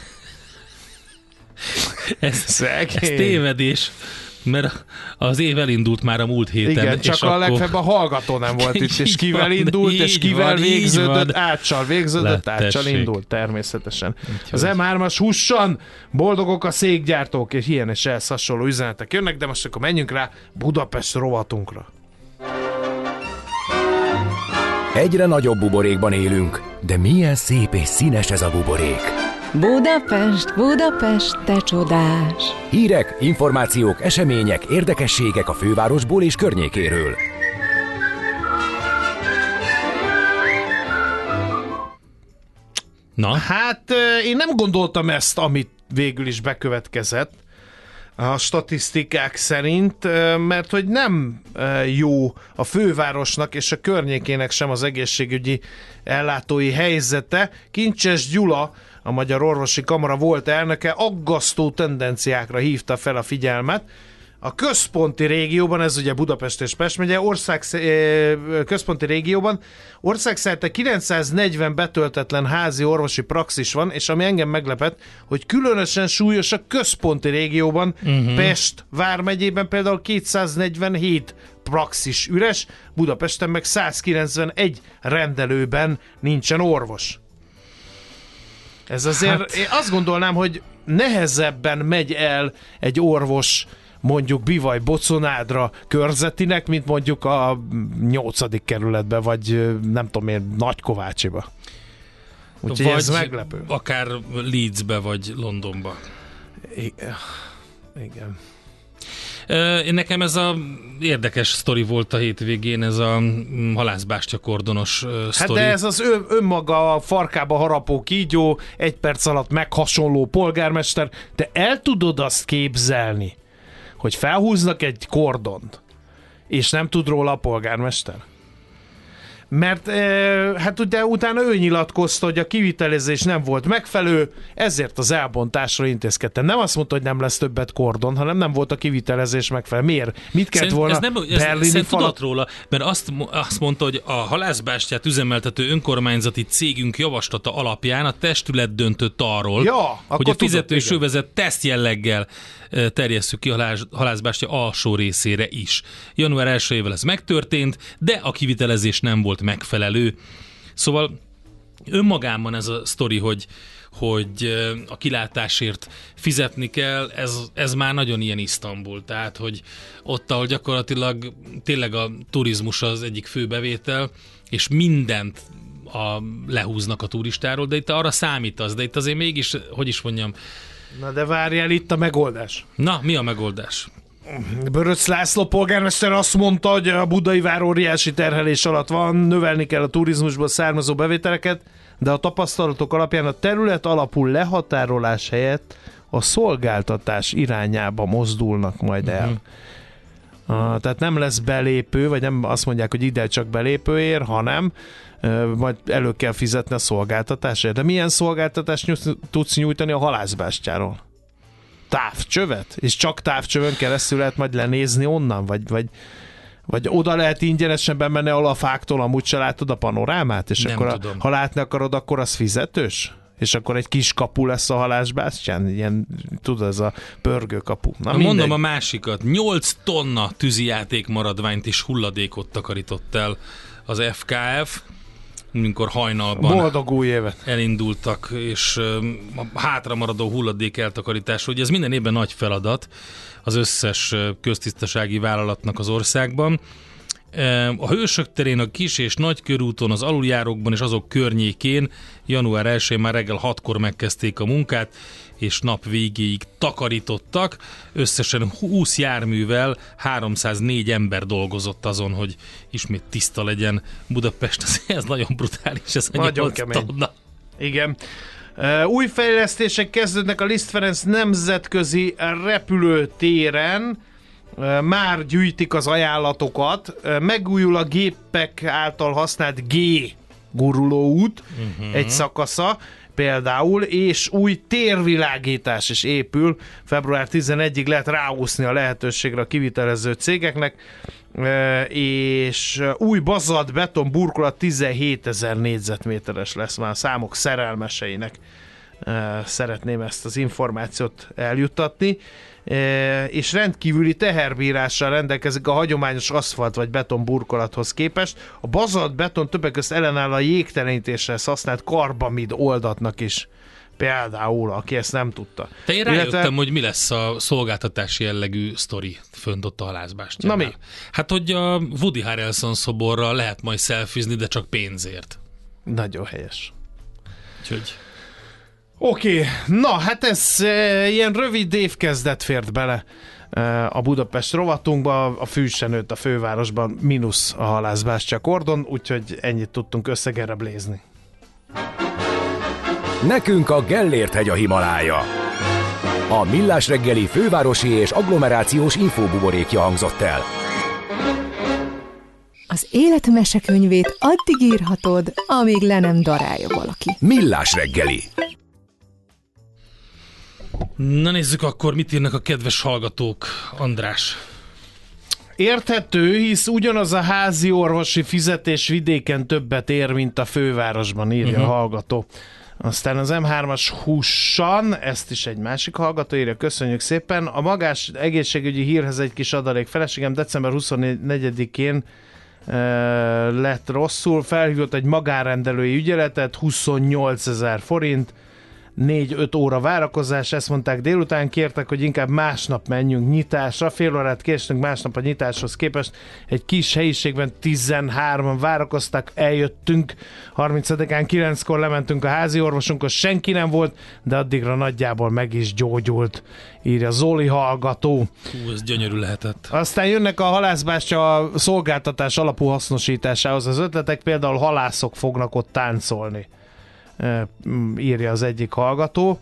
Ez, Szegény. ez tévedés, mert az év elindult már a múlt héten. Igen, csak és a akkor... legfeljebb a hallgató nem volt itt, és Így kivel van, indult, és így kivel van, így végződött, van. áccsal végződött, Lát, áccsal tessék. indult, természetesen. Úgyhogy. Az em hármas hussan, boldogok a székgyártók, és ilyen és ehhez hasonló üzenetek jönnek, de most akkor menjünk rá Budapest rovatunkra. Egyre nagyobb buborékban élünk, de milyen szép és színes ez a buborék. Budapest, Budapest, te csodás! Hírek, információk, események, érdekességek a fővárosból és környékéről. Na? Hát én nem gondoltam ezt, amit végül is bekövetkezett a statisztikák szerint, mert hogy nem jó a fővárosnak és a környékének sem az egészségügyi ellátói helyzete. Kincses Gyula, a Magyar Orvosi Kamara volt elnöke, aggasztó tendenciákra hívta fel a figyelmet. A központi régióban, ez ugye Budapest és Pest megye, ország, központi régióban országszerte kilencszáznegyven betöltetlen házi orvosi praxis van, és ami engem meglepett, hogy különösen súlyos a központi régióban, uh-huh. Pest vármegyében például kétszáznegyvenhét praxis üres, Budapesten meg százkilencvenegy rendelőben nincsen orvos. Ez azért, hát... én azt gondolnám, hogy nehezebben megy el egy orvos mondjuk Bivaj-Boconádra körzetinek, mint mondjuk a nyolcadik kerületbe, vagy nem tudom én, Nagykovácsiba. Úgyhogy ez meglepő. Akár Leedsbe, vagy Londonba. I- igen. Nekem ez a érdekes sztori volt a hétvégén, ez a halászbástya kordonos sztori. Hát de ez az ön, önmaga a farkába harapó kígyó, egy perc alatt meghasonló polgármester, de el tudod azt képzelni, hogy felhúznak egy kordont, és nem tud róla a polgármester? Mert e, hát ugye utána ő nyilatkozta, hogy a kivitelezés nem volt megfelelő, ezért az elbontásra intézkedte. Nem azt mondta, hogy nem lesz többet kordon, hanem nem volt a kivitelezés megfelelő. Miért? Mit kellett volna ez nem, berlini ez falat? Tudott róla, mert azt, azt mondta, hogy a halászbástyát üzemeltető önkormányzati cégünk javaslata alapján a testület döntött arról, ja, hogy a fizetős övezet teszt jelleggel terjesszük ki a halászbástya alsó részére is. január elsejével ez megtörtént, de a kivitelezés nem volt megfelelő. Szóval önmagában ez a sztori, hogy, hogy a kilátásért fizetni kell, ez, ez már nagyon ilyen Isztambul. Tehát, hogy ott, ahol gyakorlatilag tényleg a turizmus az egyik fő bevétel, és mindent a, lehúznak a turistáról, de itt arra számítasz, de itt azért mégis, hogy is mondjam. Na de várjál, itt a megoldás. Na, mi a megoldás? Böröcz László polgármester azt mondta, hogy a budai vár óriási terhelés alatt van, növelni kell a turizmusból származó bevételeket, de a tapasztalatok alapján a terület alapú lehatárolás helyett a szolgáltatás irányába mozdulnak majd el. Uh-huh. Uh, tehát nem lesz belépő, vagy nem azt mondják, hogy ide csak belépőér, hanem uh, majd elő kell fizetni a szolgáltatásért. De milyen szolgáltatást nyújt, tudsz nyújtani a halászbástyáról? Távcsövet? És csak távcsövön keresztül lehet majd lenézni onnan? Vagy, vagy, vagy oda lehet ingyenesen bemenni, ahol a fáktól amúgy se látod a panorámát? És nem akkor a, tudom. Ha látni akarod, akkor az fizetős? És akkor egy kis kapu lesz a halászbástyán? Ilyen, tudod, ez a pörgő kapu. Na, Na mondom a másikat. nyolc tonna tűzijáték maradványt és hulladékot takarított el az ef ká ef, amikor hajnalban boldog új évet elindultak, és a hátra maradó hulladék eltakarítás, hogy ez minden évben nagy feladat az összes köztisztasági vállalatnak az országban. A Hősök terén, a Kis- és Nagykörúton, az aluljárókban és azok környékén január elsején már reggel hatkor megkezdték a munkát, és nap végéig takarítottak. Összesen húsz járművel háromszáznégy ember dolgozott azon, hogy ismét tiszta legyen Budapest. Ez nagyon brutális, ez a nagyon nyolc kemény. tonna. Igen. Új fejlesztések kezdődnek a Liszt Ferenc nemzetközi repülőtéren. Már gyűjtik az ajánlatokat. Megújul a gépek által használt G gurulóút uh-huh. egy szakasza például, és új térvilágítás is épül. február tizenegyedikéig lehet ráúszni a lehetőségre a kivitelező cégeknek, és új bazalt beton burkolat tizenhétezer négyzetméteres lesz, már a számok szerelmeseinek szeretném ezt az információt eljuttatni, és rendkívüli teherbírással rendelkezik a hagyományos aszfalt vagy beton burkolathoz képest. A bazalt beton többek között ellenáll a jégtelenítéshez használt karbamid oldatnak is. Például, aki ezt nem tudta. Te én rájöttem, Illetve... hogy mi lesz a szolgáltatási jellegű sztori fönt ott a halászbástyánál. Na mi? Hát, hogy a Woody Harrelson szoborra lehet majd szelfizni, de csak pénzért. Nagyon helyes. Úgyhogy... Oké, okay. Na hát ez e, ilyen rövid évkezdet fért bele e, a Budapest rovatunkba, a fű se nőtt a fővárosban, mínusz a halászbástya kordon, úgyhogy ennyit tudtunk összegerre blézni. Nekünk a Gellért-hegy a Himalája. A Millás reggeli fővárosi és agglomerációs infóbuborékja hangzott el. Az élet mesekönyvét addig írhatod, amíg le nem darálja valaki. Millás reggeli. Na nézzük akkor, mit írnak a kedves hallgatók, András. Érthető, hisz ugyanaz a házi orvosi fizetés vidéken többet ér, mint a fővárosban, írja uh-huh. a hallgató. Aztán az em hármas húsan, ezt is egy másik hallgató írja, köszönjük szépen. A magás egészségügyi hírhez egy kis adalék. Feleségem december huszonnegyedikén e, lett rosszul, felhívott egy magánrendelői ügyeletet, huszonnyolcezer forint, négy-öt óra várakozás, ezt mondták délután, kértek, hogy inkább másnap menjünk nyitásra, fél órát késtünk másnap a nyitáshoz képest, egy kis helyiségben tizenhárman várakoztak, eljöttünk, harmincadikán kilenckor lementünk a házi orvosunkhoz, senki nem volt, de addigra nagyjából meg is gyógyult, írja Zoli hallgató. Hú, ez gyönyörű lehetett. Aztán jönnek a halászbástya szolgáltatás alapú hasznosításához az ötletek, például halászok fognak ott táncolni, írja az egyik hallgató.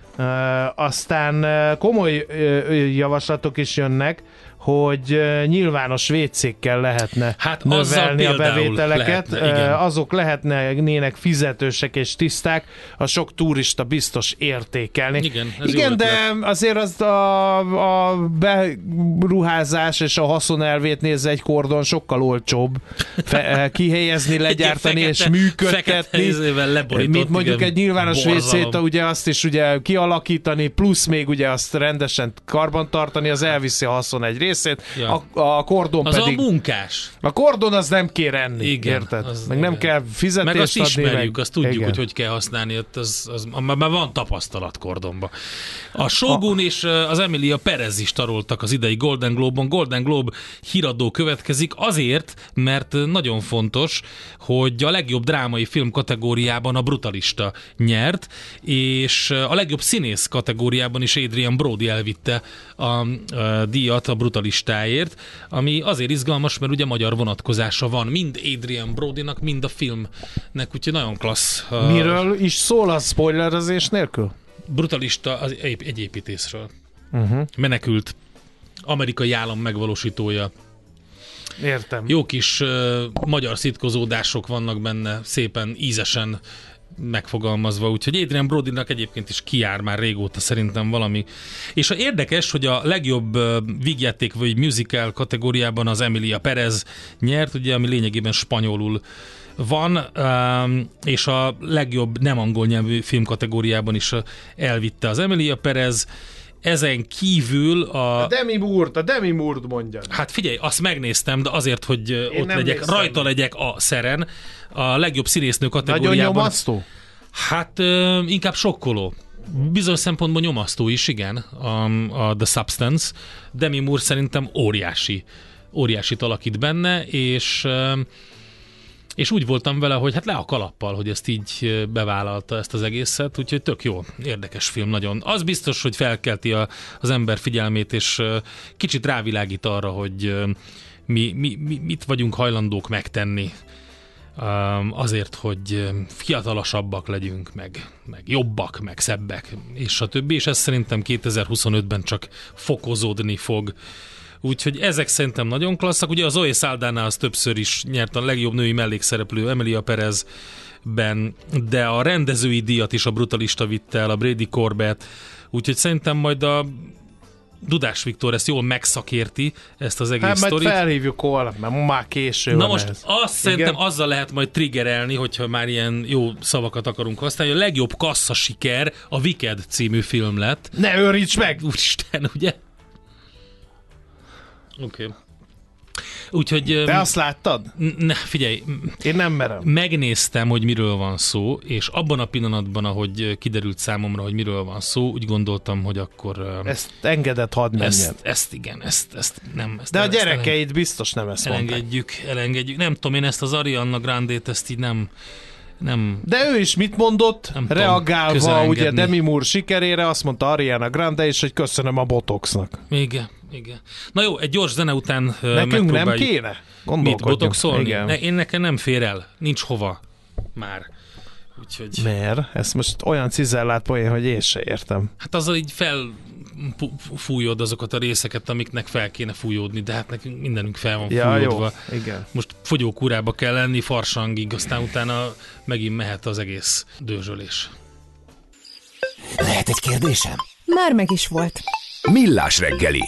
Aztán komoly javaslatok is jönnek, hogy nyilvános vécékkel lehetne hát növelni a bevételeket. Lehetne, azok lehetnének fizetősek és tiszták, a sok turista biztos értékelni. Igen, ez Igen, de ötlet. azért az a, a beruházás és a haszonelvét nézve egy kordon sokkal olcsóbb fe, kihelyezni, legyártani fekete, és működtetni, mint mondjuk igen, egy nyilvános vécét, ugye azt is ugye kialakítani, plusz még ugye azt rendesen karbantartani, az elviszi a haszon egy részét, ja. a, a kordon az pedig... a munkás. A kordon az nem kér enni, igen, érted? Az, meg igen. nem kell fizetést meg azt adni. Ismerjük, meg... azt tudjuk, igen. hogy hogy kell használni, az, az, az, már van tapasztalat kordonba. A Shogun a... és az Emilia Perez is taroltak az idei Golden Globe-on. Golden Globe híradó következik azért, mert nagyon fontos, hogy a legjobb drámai film kategóriában a Brutalista nyert, és a legjobb színész kategóriában is Adrian Brody elvitte a, a díjat a Brutalistáért, ami azért izgalmas, mert ugye magyar vonatkozása van mind Adrian Brodynak, mind a filmnek, úgyhogy nagyon klassz. Miről is szól a spoilerezés nélkül? Brutalista az egy építészről. Uh-huh. Menekült amerikai állam megvalósítója. Értem. Jó kis uh, magyar szitkozódások vannak benne, szépen ízesen megfogalmazva, úgyhogy Adrian Brodynak egyébként is kijár már régóta szerintem valami. És a érdekes, hogy a legjobb uh, vígjáték vagy musical kategóriában az Emilia Perez nyert, ugye, ami lényegében spanyolul van, um, és a legjobb nem angol nyelvű film kategóriában is elvitte az Emilia Perez. Ezen kívül a... A Demi Moore-t, a Demi Moore-t mondja. Hát figyelj, azt megnéztem, de azért, hogy Én ott legyek, néztem. Rajta legyek a szeren. A legjobb színésznő kategóriában... Nagyon nyomasztó? Hát uh, inkább sokkoló. Bizonyos szempontból nyomasztó is, igen, a, a The Substance. Demi Moore szerintem óriási, óriásit alakít benne, és... Uh, és úgy voltam vele, hogy hát le a kalappal, hogy ezt így bevállalta ezt az egészet, úgyhogy tök jó, érdekes film nagyon. Az biztos, hogy felkelti a, az ember figyelmét, és kicsit rávilágít arra, hogy mi, mi, mi mit vagyunk hajlandók megtenni azért, hogy fiatalosabbak legyünk, meg, meg jobbak, meg szebbek, és a többi, és ez szerintem kétezer-huszonötben csak fokozódni fog. Úgyhogy ezek szerintem nagyon klasszak. Ugye az Zoe Saldana az többször is nyert a legjobb női mellékszereplő Emilia Perezben, de a rendezői díjat is a Brutalista vitte el, a Brady Corbett. Úgyhogy szerintem majd a Dudás Viktor ezt jól megszakérti, ezt az egész hát sztorit. Hát felhívjuk holnap, mert már késő. Na most ez. azt szerintem azzal lehet majd triggerelni, hogyha már ilyen jó szavakat akarunk használni, a legjobb kassza siker a Wicked című film lett. Ne őríts meg! Úristen, ugye? Oké. Okay. Úgyhogy... Te azt láttad? Ne, figyelj. Én nem merem. Megnéztem, hogy miről van szó, és abban a pillanatban, ahogy kiderült számomra, hogy miről van szó, úgy gondoltam, hogy akkor... Ezt engedett hadd menjen. Ezt, ezt igen, ezt, ezt nem... Ezt De el, a gyerekeid ezt biztos nem ezt elengedjük, mondták. Elengedjük. Nem tudom, én ezt az Ariana Grande-t, ezt így nem... Nem, de ő is mit mondott? Reagálva ugye Demi Moore sikerére, azt mondta Ariana Grande is, hogy köszönöm a botoxnak. Igen, igen. Na jó, egy gyors zene után nekünk nem kéne? Mit botoxolni? Ne, én nekem nem fér el. Nincs hova már. Úgyhogy... Miért? Ez most olyan cizellált poén, hogy én se értem. Hát azzal így felfújod azokat a részeket, amiknek fel kéne fújódni, de hát nekünk mindenünk fel van ja, fújódva. Jó. Igen. Most fogyókúrába kell lenni, farsangig, aztán utána megint mehet az egész dőzsölés. Lehet egy kérdésem? Már meg is volt. Millás reggeli.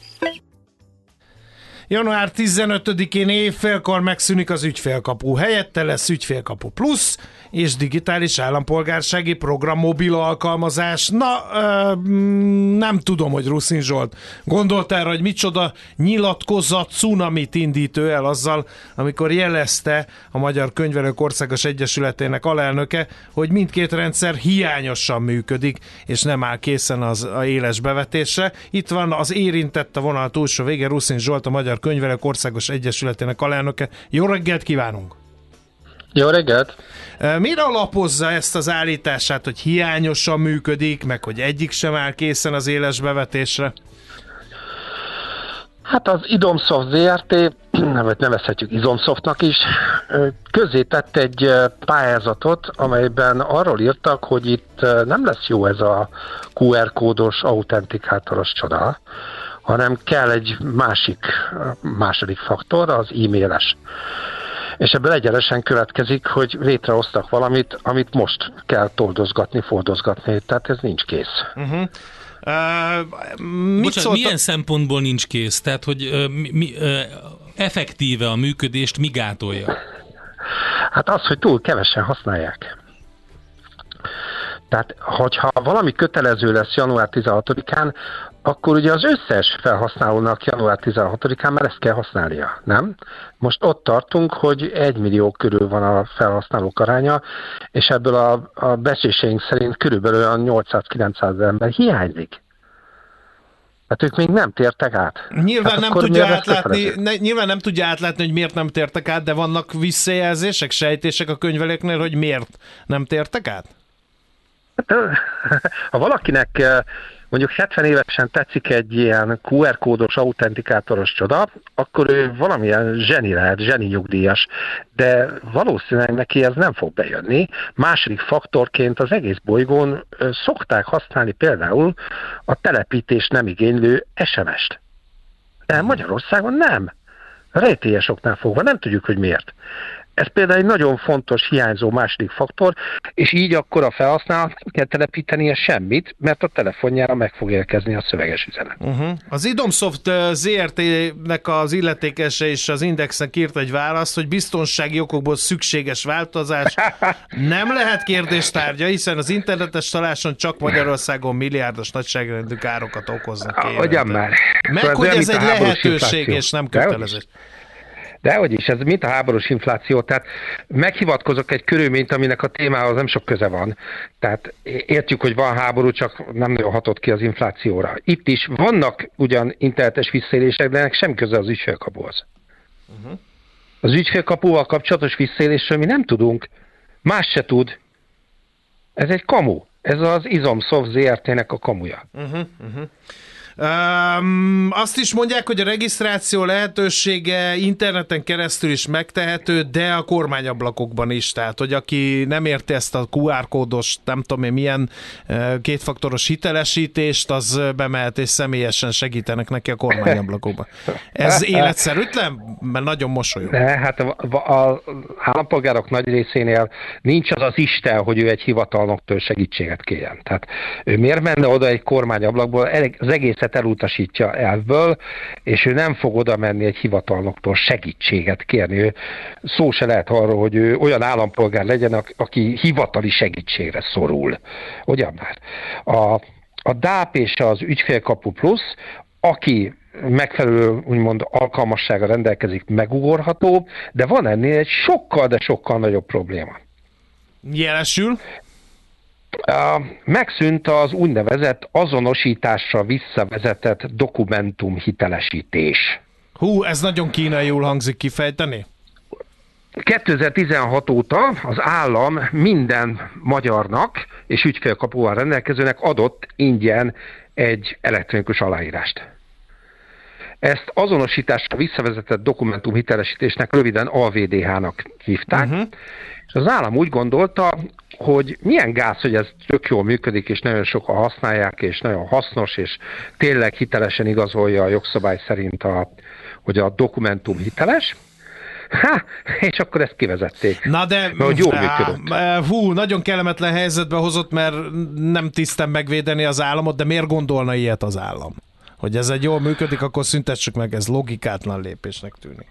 január tizenötödikén éjfélkor megszűnik az ügyfélkapu. Helyette lesz ügyfélkapu plusz és digitális állampolgársági program mobil alkalmazás. Na, ö, nem tudom, hogy Ruszin Zsolt gondolt erre, hogy micsoda nyilatkozat cunamit indít ő el azzal, amikor jelezte a Magyar Könyvelők Országos Egyesületének alelnöke, hogy mindkét rendszer hiányosan működik, és nem áll készen az a éles bevetésre. Itt van az érintett a vonal túlsó vége, Ruszin Zsolt, a Magyar Könyvelők Országos Egyesületének alelnöke. Jó reggelt kívánunk! Jó reggelt! Mire alapozza ezt az állítását, hogy hiányosan működik, meg hogy egyik sem áll készen az éles bevetésre? Hát az Idomsoft zé er té, nevet nevezhetjük Izomsoftnak is, közzétett egy pályázatot, amelyben arról írtak, hogy itt nem lesz jó ez a kú er kódos, autentikátoros csoda, hanem kell egy másik, második faktor, az e-mailes. És ebből egyenesen következik, hogy létrehoztak valamit, amit most kell toldozgatni, fordozgatni, tehát ez nincs kész. Uh-huh. Uh, Bocsánat, szólta? Milyen szempontból nincs kész? Tehát, hogy uh, mi, mi, uh, effektíve a működést mi gátolja? Hát az, hogy túl kevesen használják. Tehát, hogyha valami kötelező lesz január tizenhatodikán, akkor ugye az összes felhasználónak január tizenhatodikán már ezt kell használnia, nem? Most ott tartunk, hogy egy millió körül van a felhasználók aránya, és ebből a, a becsléseink szerint körülbelül olyan nyolcszáz-kilencszáz ember hiányzik. Hát ők még nem tértek át. Nyilván, hát nem tudja átlátni, ne, nyilván nem tudja átlátni, hogy miért nem tértek át, de vannak visszajelzések, sejtések a könyvelőknél, hogy miért nem tértek át? Ha valakinek mondjuk hetven évesen tetszik egy ilyen kú er kódos, autentikátoros csoda, akkor ő valamilyen zseni lehet, zseni nyugdíjas, de valószínűleg neki ez nem fog bejönni. Második faktorként az egész bolygón szokták használni például a telepítés nem igénylő es em est. De Magyarországon nem. Rejtélyes oknál fogva, nem tudjuk, hogy miért. Ez például egy nagyon fontos hiányzó második faktor, és így akkor a felhasználónak nem kell telepítenie semmit, mert a telefonjára meg fog érkezni a szöveges üzenet. Uh-huh. Az Idomsoft zé er té-nek az illetékese és az Indexnek írt egy választ, hogy biztonsági okokból szükséges változás nem lehet kérdéstárgya, hiszen az internetes csaláson csak Magyarországon milliárdos nagyságrendű károkat okoznak. Ugyan már. Meg, szóval hogy ez egy lehetőség és nem kötelező. Dehogy is, ez mint a háborús infláció, tehát meghivatkozok egy körülményt, aminek a témához nem sok köze van. Tehát értjük, hogy van háború, csak nem nagyon hatott ki az inflációra. Itt is vannak ugyan internetes visszaélések, de ennek sem köze az ügyfélkapuhoz. Uh-huh. Az ügyfélkapuval kapcsolatos visszaélésről mi nem tudunk, más se tud. Ez egy kamu. Ez az Izomsoft zé er té-nek a kamuja. Uh-huh, uh-huh. Um, azt is mondják, hogy a regisztráció lehetősége interneten keresztül is megtehető, de a kormányablakokban is. Tehát, hogy aki nem érti ezt a kú er kódos, nem tudom én milyen uh, kétfaktoros hitelesítést, az bemehet és személyesen segítenek neki a kormányablakokban. Ez életszerűtlen? Mert nagyon mosolyog. De, hát az állampolgárok nagy részénél nincs az az Isten, hogy ő egy hivatalnoktól segítséget kérjen. Tehát ő miért menne oda egy kormányablakból, az egész elutasítja elvből, és ő nem fog oda menni egy hivatalnoktól segítséget kérni. Ő szó se lehet arról, hogy ő olyan állampolgár legyen, aki hivatali segítségre szorul. Ugyan már? A, a dáp és az ügyfélkapu plusz, aki megfelelő úgymond alkalmassága rendelkezik, megugorható, de van ennél egy sokkal, de sokkal nagyobb probléma. Jelesül? Megszűnt az úgynevezett azonosításra visszavezetett dokumentum hitelesítés. Hú, ez nagyon kínaiul hangzik, kifejteni? kétezer-tizenhat óta az állam minden magyarnak és ügyfélkapuval rendelkezőnek adott ingyen egy elektronikus aláírást. Ezt azonosításra visszavezetett dokumentum hitelesítésnek röviden á vé dé há-nak hívták, uh-huh. És az állam úgy gondolta, hogy milyen gáz, hogy ez tök jól működik, és nagyon sokan használják, és nagyon hasznos, és tényleg hitelesen igazolja a jogszabály szerint, a, hogy a dokumentum hiteles. Ha, és akkor ezt kivezették. Na de, mert jól működött. Hú, nagyon kellemetlen helyzetbe hozott, mert nem tisztem megvédeni az államot, de miért gondolna ilyet az állam? Hogy ez egy jól működik, akkor szüntessük meg, ez logikátlan lépésnek tűnik.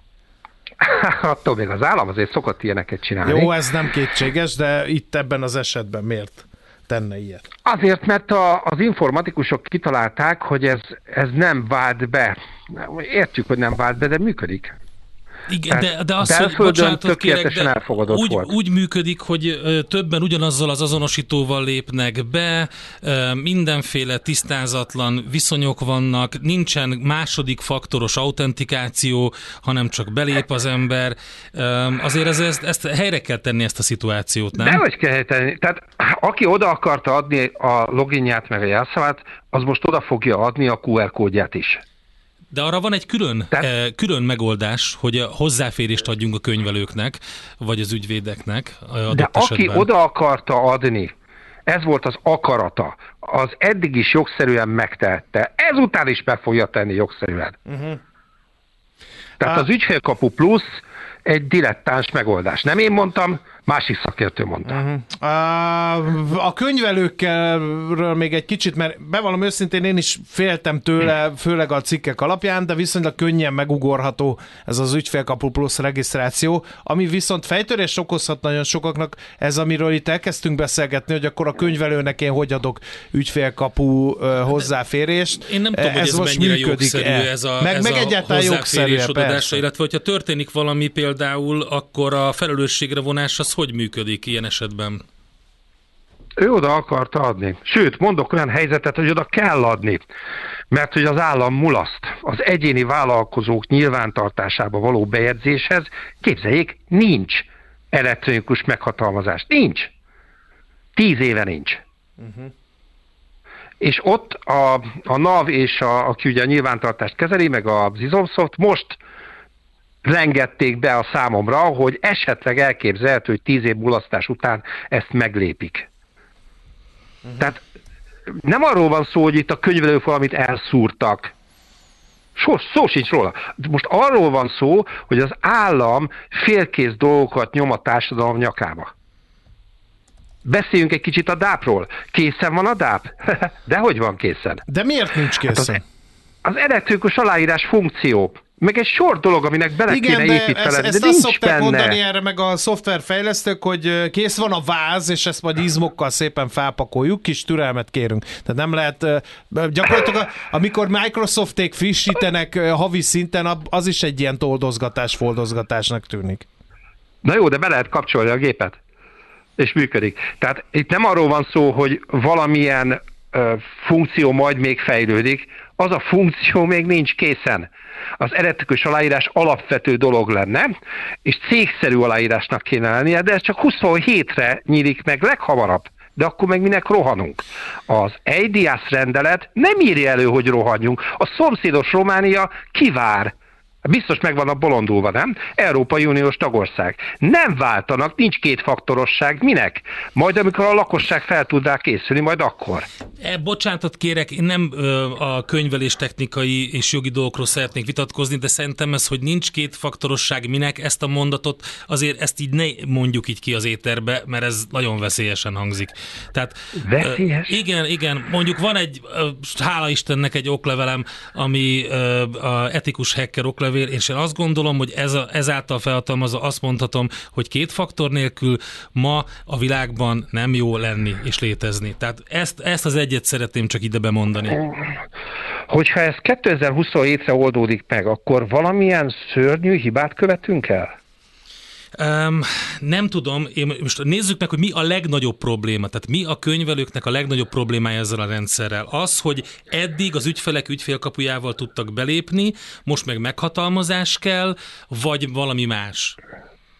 Attól még az állam azért szokott ilyeneket csinálni. Jó, ez nem kétséges, de itt ebben az esetben miért tenne ilyet? Azért, mert a, az informatikusok kitalálták, hogy ez, ez nem vált be. Értjük, hogy nem vált be, de működik. Igen, de, de az, hogy bocsánatot kérek, de úgy, volt. úgy működik, hogy többen ugyanazzal az azonosítóval lépnek be, mindenféle tisztázatlan viszonyok vannak, nincsen második faktoros autentikáció, hanem csak belép az ember. Azért ez, ezt, ezt helyre kell tenni, ezt a szituációt, nem? Dehogy kell tenni. Tehát aki oda akarta adni a loginját meg a jelszavát, az most oda fogja adni a kú er kódját is. De arra van egy külön, eh, külön megoldás, hogy a hozzáférést adjunk a könyvelőknek, vagy az ügyvédeknek. De aki esetben oda akarta adni, ez volt az akarata, az eddig is jogszerűen megtehette, ezután is meg fogja tenni jogszerűen. Uh-huh. Tehát ah. az ügyfélkapu plusz egy dilettáns megoldás. Nem én mondtam, másik szakértő mondta. Uh-huh. A könyvelőkről még egy kicsit, mert bevallom őszintén, én is féltem tőle, főleg a cikkek alapján, de viszonylag könnyen megugorható ez az ügyfélkapu plusz regisztráció, ami viszont fejtörést okozhat nagyon sokaknak, ez amiről itt elkezdtünk beszélgetni, hogy akkor a könyvelőnek én hogy adok ügyfélkapu uh, hozzáférést. Én nem tudom, ez hogy ez most mennyire működik jogszerű ez a, meg, ez meg a egyáltalán hozzáférés jogszerű, odadása, illetve hogyha történik valami például, akkor a felelősségre vonás az hogy működik ilyen esetben? Ő oda akarta adni. Sőt, mondok olyan helyzetet, hogy oda kell adni. Mert hogy az állam mulaszt az egyéni vállalkozók nyilvántartásába való bejegyzéshez, képzeljék, nincs elektronikus meghatalmazás. Nincs. Tíz éve nincs. Uh-huh. És ott a, a NAV és a, aki ugye a nyilvántartást kezeli, meg az Izomsoft most rengették be a számomra, hogy esetleg elképzelhető, hogy tíz év mulasztás után ezt meglépik. Uh-huh. Tehát nem arról van szó, hogy itt a könyvelők valamit elszúrtak. Szó, szó sincs róla. Most arról van szó, hogy az állam félkész dolgokat nyom a társadalom nyakába. Beszéljünk egy kicsit a dápról. Készen van a dáp? Dehogy van készen. De miért nincs készen? Hát az, az elektronikus aláírás funkció, meg egy sor dolog, aminek bele igen, kéne építeni, de, ezt nincs azt szokták benne. mondani erre meg a szoftverfejlesztők, hogy kész van a váz, és ezt majd izmokkal szépen felpakoljuk, kis türelmet kérünk. Tehát nem lehet, gyakorlatilag amikor Microsofték frissítenek havi szinten, az is egy ilyen toldozgatás, foldozgatásnak tűnik. Na jó, de be lehet kapcsolni a gépet, és működik. Tehát itt nem arról van szó, hogy valamilyen ö, funkció majd még fejlődik, az a funkció még nincs készen. Az elektronikus aláírás alapvető dolog lenne, és cégszerű aláírásnak kéne lennie, de ez csak huszonhétre nyílik meg leghamarabb. De akkor meg minek rohanunk? Az e i dé á es rendelet nem írja elő, hogy rohanjunk. A szomszédos Románia kivár. Biztos meg vannak bolondulva, nem? Európai Uniós tagország. Nem váltanak, nincs kétfaktorosság. Minek? Majd amikor a lakosság fel tud rá készülni, majd akkor. E, bocsánatot kérek, én nem ö, a könyvelés technikai és jogi dolgokról szeretnék vitatkozni, de szerintem ez, hogy nincs kétfaktorosság, minek, ezt a mondatot, azért ezt így ne mondjuk így ki az éterbe, mert ez nagyon veszélyesen hangzik. Tehát, Veszélyes? Ö, igen, igen, mondjuk van egy, ö, hála Istennek egy oklevelem, ami ö, a etikus hacker oklevél, és én azt gondolom, hogy ez a, ezáltal felhatalmazva azt mondhatom, hogy két faktor nélkül ma a világban nem jó lenni és létezni. Tehát ezt, ezt az egyet szeretném csak ide bemondani. Hogyha ez kétezer-huszonhétre oldódik meg, akkor valamilyen szörnyű hibát követünk el? Um, nem tudom, én most nézzük meg, hogy mi a legnagyobb probléma, tehát mi a könyvelőknek a legnagyobb problémája ezzel a rendszerrel. Az, hogy eddig az ügyfelek ügyfélkapujával tudtak belépni, most meg meghatalmazás kell, vagy valami más?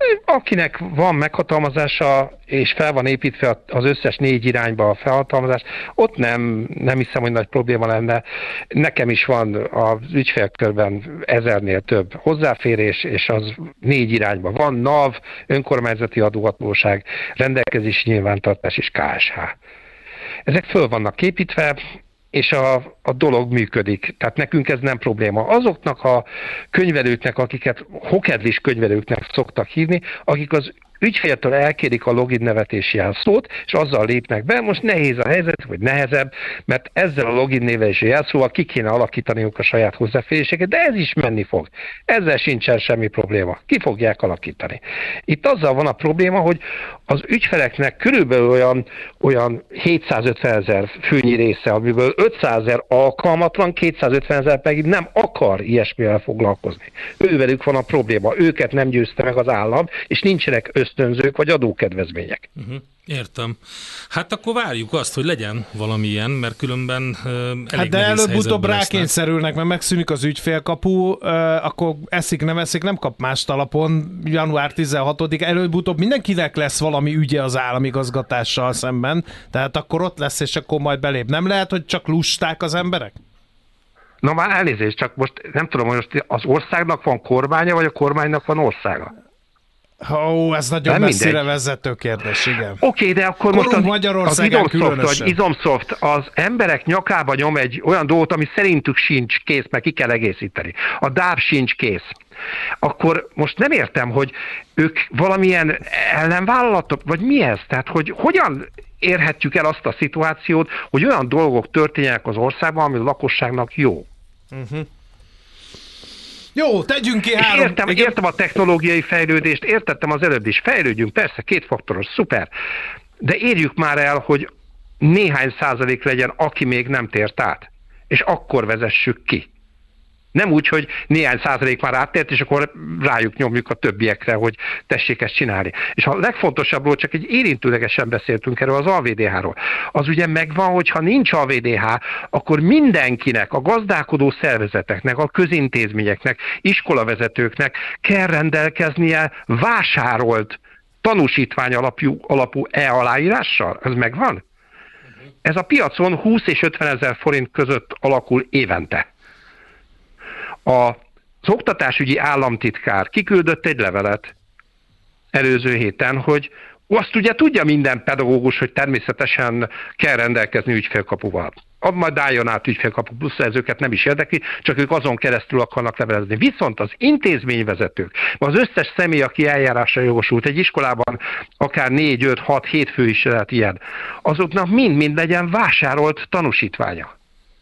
Akinek van meghatalmazása, és fel van építve az összes négy irányba a felhatalmazás, ott nem, nem hiszem, hogy nagy probléma lenne. Nekem is van az ügyfélkörben ezernél több hozzáférés, és az négy irányba van: NAV, önkormányzati adóhatóság, rendelkezési nyilvántartás és ká es há. Ezek föl vannak építve, és a, a dolog működik. Tehát nekünk ez nem probléma. Azoknak a könyvelőknek, akiket hokedlis könyvelőknek szoktak hívni, akik az ügyféltől elkérik a login nevet és jelszót, és azzal lépnek be. Most nehéz a helyzet, vagy nehezebb, mert ezzel a login névvel és jelszóval ki kéne alakítaniuk a saját hozzáféréseket, de ez is menni fog. Ezzel sincsen semmi probléma. Ki fogják alakítani. Itt azzal van a probléma, hogy az ügyfeleknek körülbelül olyan, olyan hétszázötven ezer főnyi része, amiből ötszázezer alkalmatlan, kétszázötven ezer pedig nem akar ilyesmivel foglalkozni. Ővelük van a probléma. Őket nem győzte meg az állam, és nincsenek ösztönzők vagy adókedvezmények. Uh-huh. Értem. Hát akkor várjuk azt, hogy legyen valamilyen, mert különben uh, elég hát de előbb-utóbb rákényszerülnek, mert megszűnik az ügyfélkapu, uh, akkor eszik, nem eszik, nem kap más talapon. január tizenhatodika előbb-utóbb mindenkinek lesz valami ügye az államigazgatással szemben, tehát akkor ott lesz, és akkor majd belép. Nem lehet, hogy csak lusták az emberek? Na már elnézést, csak most nem tudom, hogy most az országnak van kormánya, vagy a kormánynak van országa? Ó, ez nagyon nem messzire mindegy. vezető kérdés, igen. Oké, okay, de akkor Korunk most az, Magyarországen az Izomsoft, vagy Izomsoft az emberek nyakába nyom egy olyan dolgot, ami szerintük sincs kész, meg ki kell egészíteni. A dáv sincs kész. Akkor most nem értem, hogy ők valamilyen ellenvállalatok, vagy mi ez? Tehát, hogy hogyan érhetjük el azt a szituációt, hogy olyan dolgok történjenek az országban, ami a lakosságnak jó. Uh-huh. Jó, tegyünk ki három... Értem, értem a technológiai fejlődést, értettem az előbb is, fejlődjünk, persze, kétfaktoros, szuper, de érjük már el, hogy néhány százalék legyen, aki még nem tért át, és akkor vezessük ki. Nem úgy, hogy néhány százalék már áttért, és akkor rájuk nyomjuk a többiekre, hogy tessék ezt csinálni. És a legfontosabbról csak egy érintőlegesen beszéltünk erről az á vé dé há-ról. Az ugye megvan, hogy ha nincs á vé dé há, akkor mindenkinek, a gazdálkodó szervezeteknek, a közintézményeknek, iskolavezetőknek kell rendelkeznie vásárolt tanúsítvány alapú, alapú e-aláírással. Ez megvan? Ez a piacon húsz és ötven ezer forint között alakul évente. Az oktatásügyi államtitkár kiküldött egy levelet előző héten, hogy azt ugye tudja minden pedagógus, hogy természetesen kell rendelkezni ügyfélkapuval. Majd álljon át ügyfélkapu plusz, ez őket nem is érdekli, csak ők azon keresztül akarnak levelezni. Viszont az intézményvezetők, az összes személy, aki eljárásra jogosult egy iskolában, akár négy, öt, hat, hét fő is lehet ilyen, azoknak mind-mind legyen vásárolt tanúsítványa.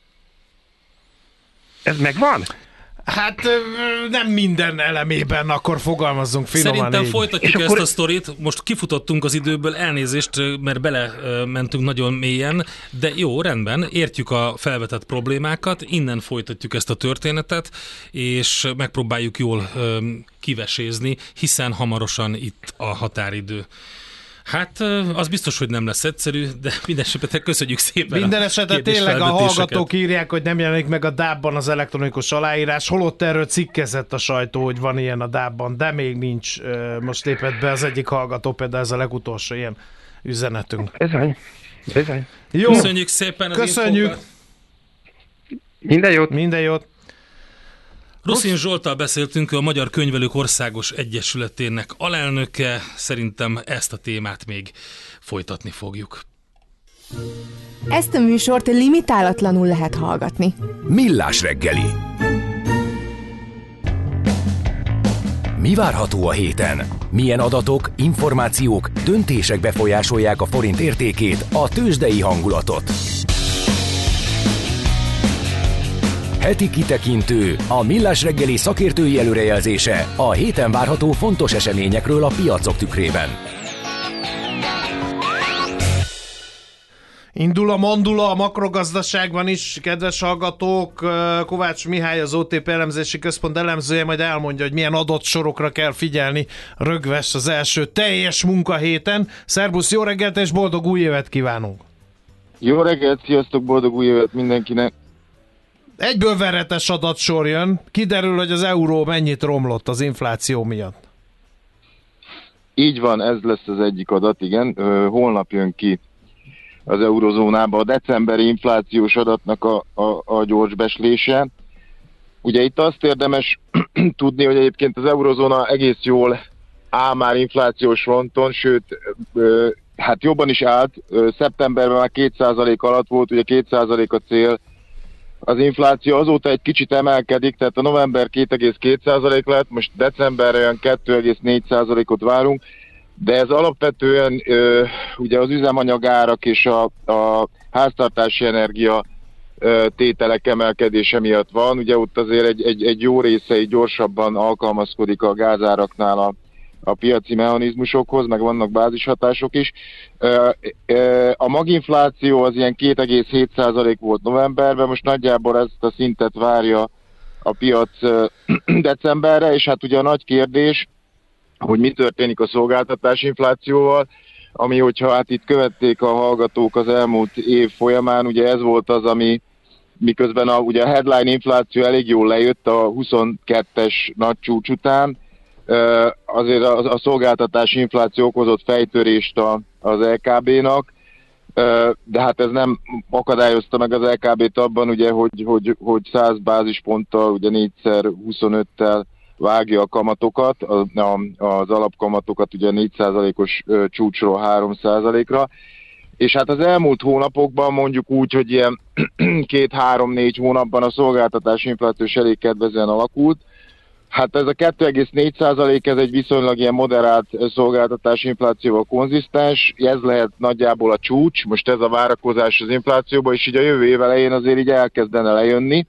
Ez megvan? Hát nem minden elemében, akkor fogalmazzunk finoman. Szerintem így. folytatjuk És ezt akkor... a sztorit. Most kifutottunk az időből, elnézést, mert bele mentünk nagyon mélyen, de jó, rendben, értjük a felvetett problémákat, innen folytatjuk ezt a történetet, és megpróbáljuk jól kivesézni, hiszen hamarosan itt a határidő. Hát az biztos, hogy nem lesz egyszerű, de minden esetre köszönjük szépen. Minden esetre tényleg a hallgatók írják, hogy nem jelenik meg a dábban az elektronikus aláírás, holott erről cikkezett a sajtó, hogy van ilyen a dábban, de még nincs. Most lépett be az egyik hallgató, például ez a legutolsó ilyen üzenetünk. Bizony, bizony. Jó. Köszönjük szépen az Köszönjük. infókat. Minden jót. Minden jót. Ruszin Zsolttal beszéltünk, a Magyar Könyvelők Országos Egyesületének alelnöke. Szerintem ezt a témát még folytatni fogjuk. Ezt a műsort limitálatlanul lehet hallgatni. Millás reggeli. Mi várható a héten? Milyen adatok, információk, döntések befolyásolják a forint értékét, a tőzsdei hangulatot? Heti kitekintő, a Millás reggeli szakértői előrejelzése a héten várható fontos eseményekről a piacok tükrében. Indul a mandula a makrogazdaságban is, kedves hallgatók. Kovács Mihály, az o té pé elemzési központ elemzője majd elmondja, hogy milyen adatsorokra kell figyelni rögvest az első teljes munkahéten. Szerbusz, jó reggelt és boldog új évet kívánunk! Jó reggelt, sziasztok, boldog új évet mindenkinek! Egyből veretes adatsor jön. Kiderül, hogy az euró mennyit romlott az infláció miatt. Így van, ez lesz az egyik adat, igen. Holnap jön ki az eurozónába a decemberi inflációs adatnak a, a, a gyorsbeslése. Ugye itt azt érdemes tudni, hogy egyébként az eurozóna egész jól áll már inflációs fronton, sőt, hát jobban is állt. Szeptemberben már két százalék alatt volt, ugye két százalék a cél. Az infláció azóta egy kicsit emelkedik, tehát a november két egész két százalék lett, most decemberre olyan két egész négy százalékot várunk, de ez alapvetően ö, ugye az üzemanyagárak és a, a háztartási energia ö, tételek emelkedése miatt van. Ugye ott azért egy, egy, egy jó része így gyorsabban alkalmazkodik a gázáraknál a, a piaci mechanizmusokhoz, meg vannak bázishatások is. Ö, ö, a maginfláció az ilyen két egész hét százalék volt novemberben, most nagyjából ezt a szintet várja a piac ö, decemberre, és hát ugye a nagy kérdés, hogy mi történik a szolgáltatási inflációval, ami, hogyha hát itt követték a hallgatók az elmúlt év folyamán, ugye ez volt az, ami miközben a, ugye a headline infláció elég jól lejött a huszonkettes nagy csúcs után, azért a, a szolgáltatási infláció okozott fejtörést a, az el ká bé-nak, de hát ez nem akadályozta meg az el ká bé-t abban, ugye, hogy, hogy, hogy száz bázisponttal, ugye négyszer huszonöttel vágja a kamatokat, a, a, az alapkamatokat ugye négy százalékos csúcsról három százalékra, és hát az elmúlt hónapokban mondjuk úgy, hogy ilyen két-három-négy hónapban a szolgáltatási infláció is elég kedvezően alakult. Hát ez a két egész négy százalék, ez egy viszonylag ilyen moderált szolgáltatási inflációval konzisztens, ez lehet nagyjából a csúcs, most ez a várakozás az inflációban, és így a jövő év elején azért így elkezdene lejönni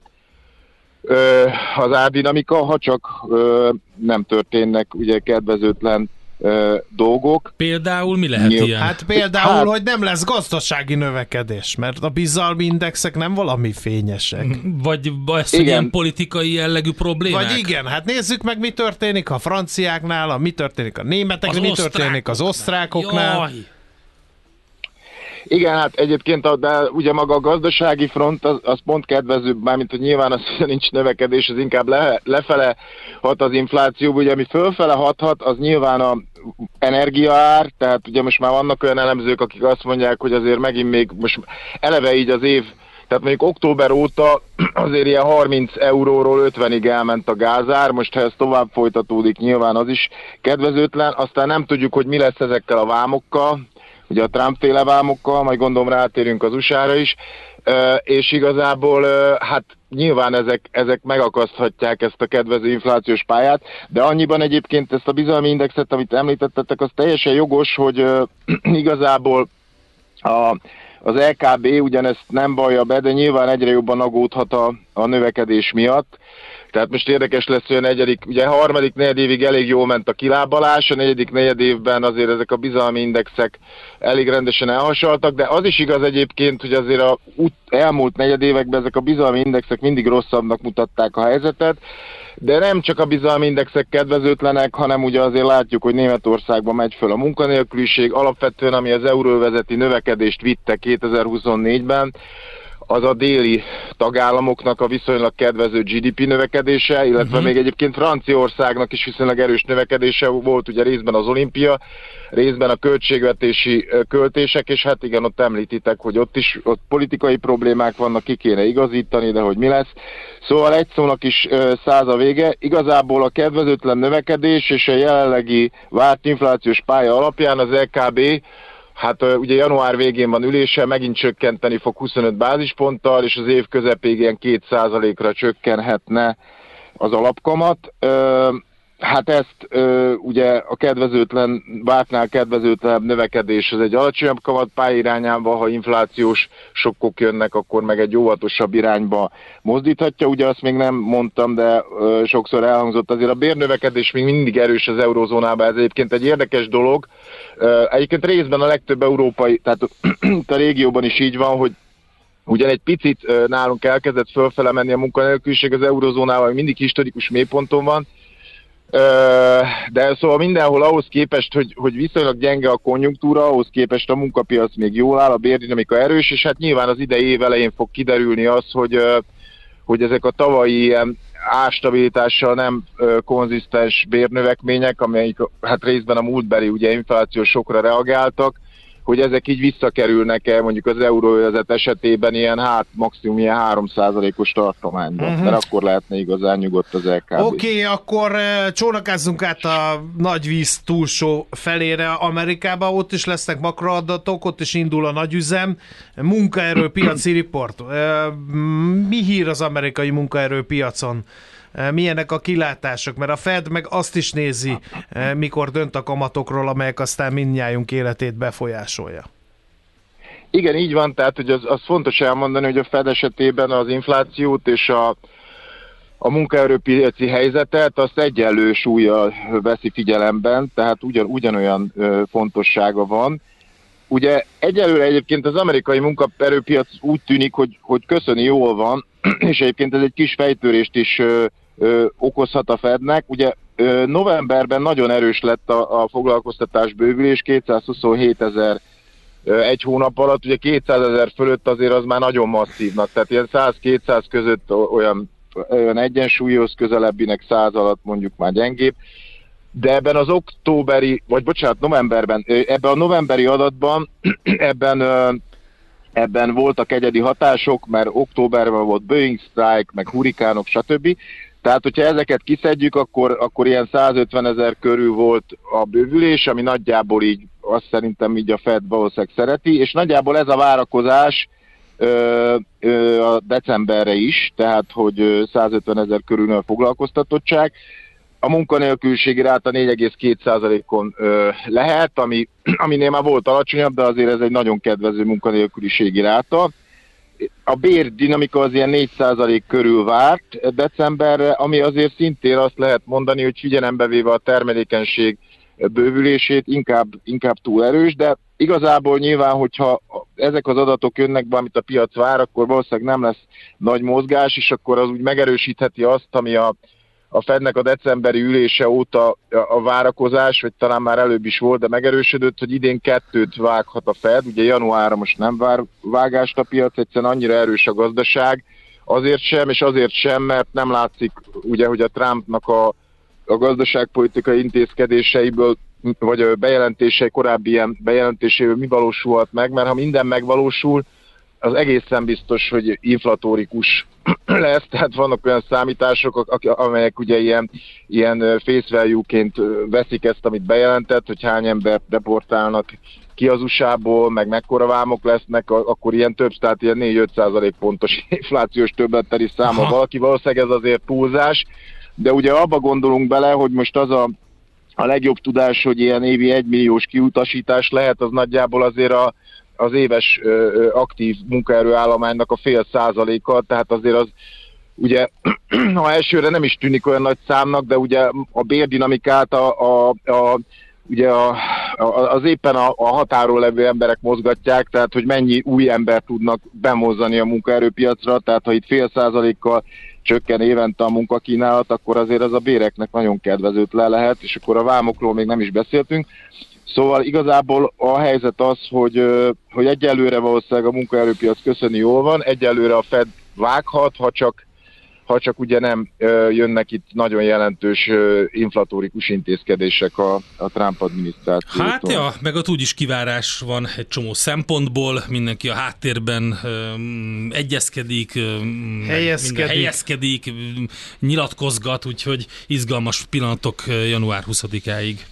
az árdinamika, ha csak nem történnek ugye kedvezőtlen dolgok. Például mi lehet Jó. ilyen? Hát például, hát, hogy nem lesz gazdasági növekedés, mert a bizalmi indexek nem valami fényesek. Vagy ez ilyen politikai jellegű problémák? Vagy igen, hát nézzük meg, mi történik a franciáknál, a, mi történik a németeknél, mi történik az osztrákoknál. Jaj. Igen, hát egyébként a, de ugye maga a gazdasági front az, az pont kedvezőbb, mármint hogy nyilván az, hogy nincs növekedés, az inkább le, lefele hat az infláció, ugye ami fölfele hathat, az nyilván a energiaár, tehát ugye most már vannak olyan elemzők, akik azt mondják, hogy azért megint még most eleve így az év, tehát mondjuk október óta azért ilyen harminc euróról ötvenig elment a gázár, most ha ez tovább folytatódik, nyilván az is kedvezőtlen, aztán nem tudjuk, hogy mi lesz ezekkel a vámokkal, ugye a Trump-féle vámokkal, majd gondolom rátérünk az u es á-ra is, és igazából hát nyilván ezek, ezek megakaszthatják ezt a kedvező inflációs pályát, de annyiban egyébként ezt a bizalmi indexet, amit említettetek, az teljesen jogos, hogy igazából a, az el ká bé ugyanezt nem vallja be, de nyilván egyre jobban aggódhat a, a növekedés miatt. Tehát most érdekes lesz, hogy a negyedik, ugye a harmadik negyedévig elég jól ment a kilábalás, a negyedik negyedévben azért ezek a bizalmi indexek elég rendesen elhasaltak, de az is igaz egyébként, hogy azért a elmúlt negyedévekben ezek a bizalmi indexek mindig rosszabbnak mutatták a helyzetet, de nem csak a bizalmi indexek kedvezőtlenek, hanem ugye azért látjuk, hogy Németországban megy föl a munkanélküliség, alapvetően ami az euróvezeti növekedést vitte kétezer-huszonnégyben, az a déli tagállamoknak a viszonylag kedvező gé dé pé növekedése, illetve uh-huh. még egyébként Franciaországnak is viszonylag erős növekedése volt, ugye részben az olimpia, részben a költségvetési költések, és hát igen, ott említitek, hogy ott is ott politikai problémák vannak, ki kéne igazítani, de hogy mi lesz. Szóval egy szónak is száz a vége. Igazából a kedvezőtlen növekedés és a jelenlegi várt inflációs pálya alapján az el ká bé hát ugye január végén van ülése, megint csökkenteni fog huszonöt bázisponttal, és az év közepéig ilyen két százalékra csökkenhetne az alapkamat. Hát ezt ugye a kedvezőtlen, vártnál kedvezőtlen növekedés az egy alacsonyabb kamatpálya irányába, ha inflációs sokkok jönnek, akkor meg egy óvatosabb irányba mozdíthatja. Ugye azt még nem mondtam, de sokszor elhangzott, azért a bérnövekedés még mindig erős az eurózónában, ez egyébként egy érdekes dolog. Egyébként részben a legtöbb európai, tehát a régióban is így van, hogy ugyan egy picit nálunk elkezdett fölfele menni a munkanélküliség, az eurozónában mindig historikus mélyponton van, de szóval mindenhol ahhoz képest, hogy, hogy viszonylag gyenge a konjunktúra, ahhoz képest a munkapiac még jól áll, a bérdinamika erős, és hát nyilván az idei év elején fog kiderülni az, hogy, hogy ezek a tavalyi ilyen árstabilitással nem ö, konzisztens bérnövekmények, amelyik hát részben a múltbeli ugye inflációs sokra reagáltak, hogy ezek így visszakerülnek-e mondjuk az euróövezet esetében ilyen hát maximum ilyen három százalékos tartományban, uh-huh. mert akkor lehetne igazán nyugodt az el ká bé. Oké, okay, akkor uh, csónakázzunk át a nagy víz túlsó felére Amerikába, ott is lesznek makroadatok, ott is indul a nagyüzem. Munkaerőpiaci riport. Uh, mi hír az amerikai munkaerőpiacon? Milyenek a kilátások, mert a Fed meg azt is nézi, mikor dönt a kamatokról, amelyek aztán mindnyájunk életét befolyásolja. Igen, így van, tehát hogy az, az fontos elmondani, hogy a Fed esetében az inflációt és a, a munkaerőpiaci helyzetet azt egyenlő súllyal veszi figyelemben, tehát ugyan, ugyanolyan ö, fontossága van. Ugye egyelőre egyébként az amerikai munkaerőpiac úgy tűnik, hogy, hogy köszöni jól van, és egyébként ez egy kis fejtörést is ö, ö, okozhat a Fednek. Ugye ö, novemberben nagyon erős lett a, a foglalkoztatás bővülés, kétszázhuszonhétezer egy hónap alatt, ugye kétszázezer fölött azért az már nagyon masszívnak, tehát ilyen száz-kétszáz között olyan, olyan egyensúlyhoz közelebbinek, száz alatt mondjuk már gyengébb. De ebben az októberi, vagy bocsánat, novemberben, ebben a novemberi adatban ebben, ebben voltak egyedi hatások, mert októberben volt Boeing strike, meg hurikánok, stb. Tehát, hogyha ezeket kiszedjük, akkor, akkor ilyen százötvenezer körül volt a bővülés, ami nagyjából így, azt szerintem így a Fed valószínűleg szereti, és nagyjából ez a várakozás ö, ö, a decemberre is, tehát, hogy százötvenezer körül a foglalkoztatottság. A munkanélküliségi ráta négy egész két százalékon ö, lehet, ami, aminél már volt alacsonyabb, de azért ez egy nagyon kedvező munkanélküliségi ráta. A bérdinamika az ilyen négy százalék körül várt decemberre, ami azért szintén azt lehet mondani, hogy figyelembe véve a termelékenység bővülését inkább, inkább túl erős, de igazából nyilván, hogyha ezek az adatok jönnek be, amit a piac vár, akkor valószínűleg nem lesz nagy mozgás, és akkor az úgy megerősítheti azt, ami a a Fednek a decemberi ülése óta a várakozás, vagy talán már előbb is volt, de megerősödött, hogy idén kettőt vághat a Fed. Ugye januárra most nem vár vágást a piac, egyszerűen annyira erős a gazdaság. Azért sem, és azért sem, mert nem látszik, ugye, hogy a Trumpnak a, a gazdaságpolitikai intézkedéseiből, vagy a bejelentései, korábbi ilyen bejelentéséből mi valósulhat meg, mert ha minden megvalósul, az egészen biztos, hogy inflatórikus lesz, tehát vannak olyan számítások, amelyek ugye ilyen, ilyen face value-ként veszik ezt, amit bejelentett, hogy hány embert deportálnak ki az u es á-ból, meg mekkora vámok lesznek, akkor ilyen több, tehát ilyen négy-öt százalék pontos inflációs többlettel is számol valaki, valószínűleg ez azért túlzás, de ugye abba gondolunk bele, hogy most az a, a legjobb tudás, hogy ilyen évi egymilliós kiutasítás lehet, az nagyjából azért a az éves ö, aktív munkaerőállománynak a fél százaléka, tehát azért az ugye, ha elsőre nem is tűnik olyan nagy számnak, de ugye a bérdinamikát a, a, a, ugye a, a, az éppen a, a határon levő emberek mozgatják, tehát hogy mennyi új embert tudnak bemozzani a munkaerőpiacra, tehát ha itt fél százalékkal csökken évente a munkakínálat, akkor azért az a béreknek nagyon kedvezőtlen lehet, és akkor a vámokról még nem is beszéltünk. Szóval igazából a helyzet az, hogy, hogy egyelőre valószínűleg a munkaerőpiac köszöni jól van, egyelőre a Fed vághat, ha csak, ha csak ugye nem jönnek itt nagyon jelentős inflatórikus intézkedések a, a Trump adminisztrációtól. Hát ja, meg ott úgyis kivárás van egy csomó szempontból, mindenki a háttérben um, egyezkedik, um, helyezkedik. helyezkedik, nyilatkozgat, úgyhogy izgalmas pillanatok január huszadikáig.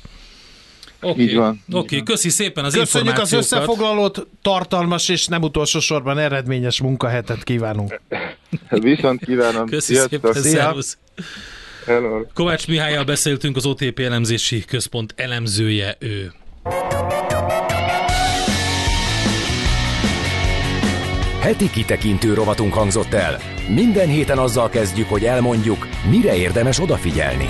Oké, okay. Oké, okay. Köszi szépen az Köszönjük információkat. Az összefoglalót, tartalmas és nem utolsó sorban eredményes munkahetet kívánunk. Viszont kívánom. Köszi szépen, szervusz. Hello. Kovács Mihályal beszéltünk, az o té pé elemzési központ elemzője ő. Heti kitekintő rovatunk hangzott el. Minden héten azzal kezdjük, hogy elmondjuk, mire érdemes odafigyelni.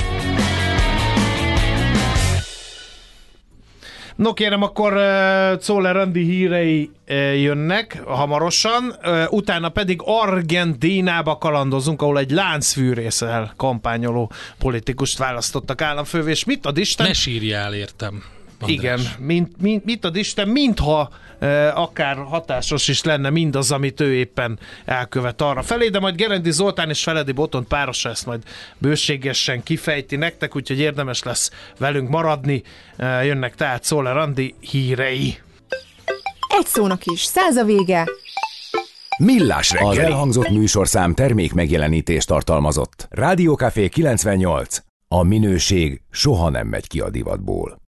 No kérem, akkor uh, Czoller Andi hírei uh, jönnek hamarosan, uh, utána pedig Argentínába kalandozunk, ahol egy láncfűrésszel kampányoló politikust választottak államfővé, és mit ad Isten? Ne sírjál, értem. András. Igen, mint, mint, mit ad Isten, mintha e, akár hatásos is lenne mindaz, amit ő éppen elkövet arra felé, de majd Gerendi Zoltán és Feledi Botont párosa ezt majd bőségesen kifejti nektek, úgyhogy érdemes lesz velünk maradni. E, jönnek tehát Czoller Andi hírei. Egy szónak is száz a vége. Millás reggeli. Az elhangzott műsorszám termék megjelenítést tartalmazott. Rádió Café kilencvennyolc. A minőség soha nem megy ki a divatból.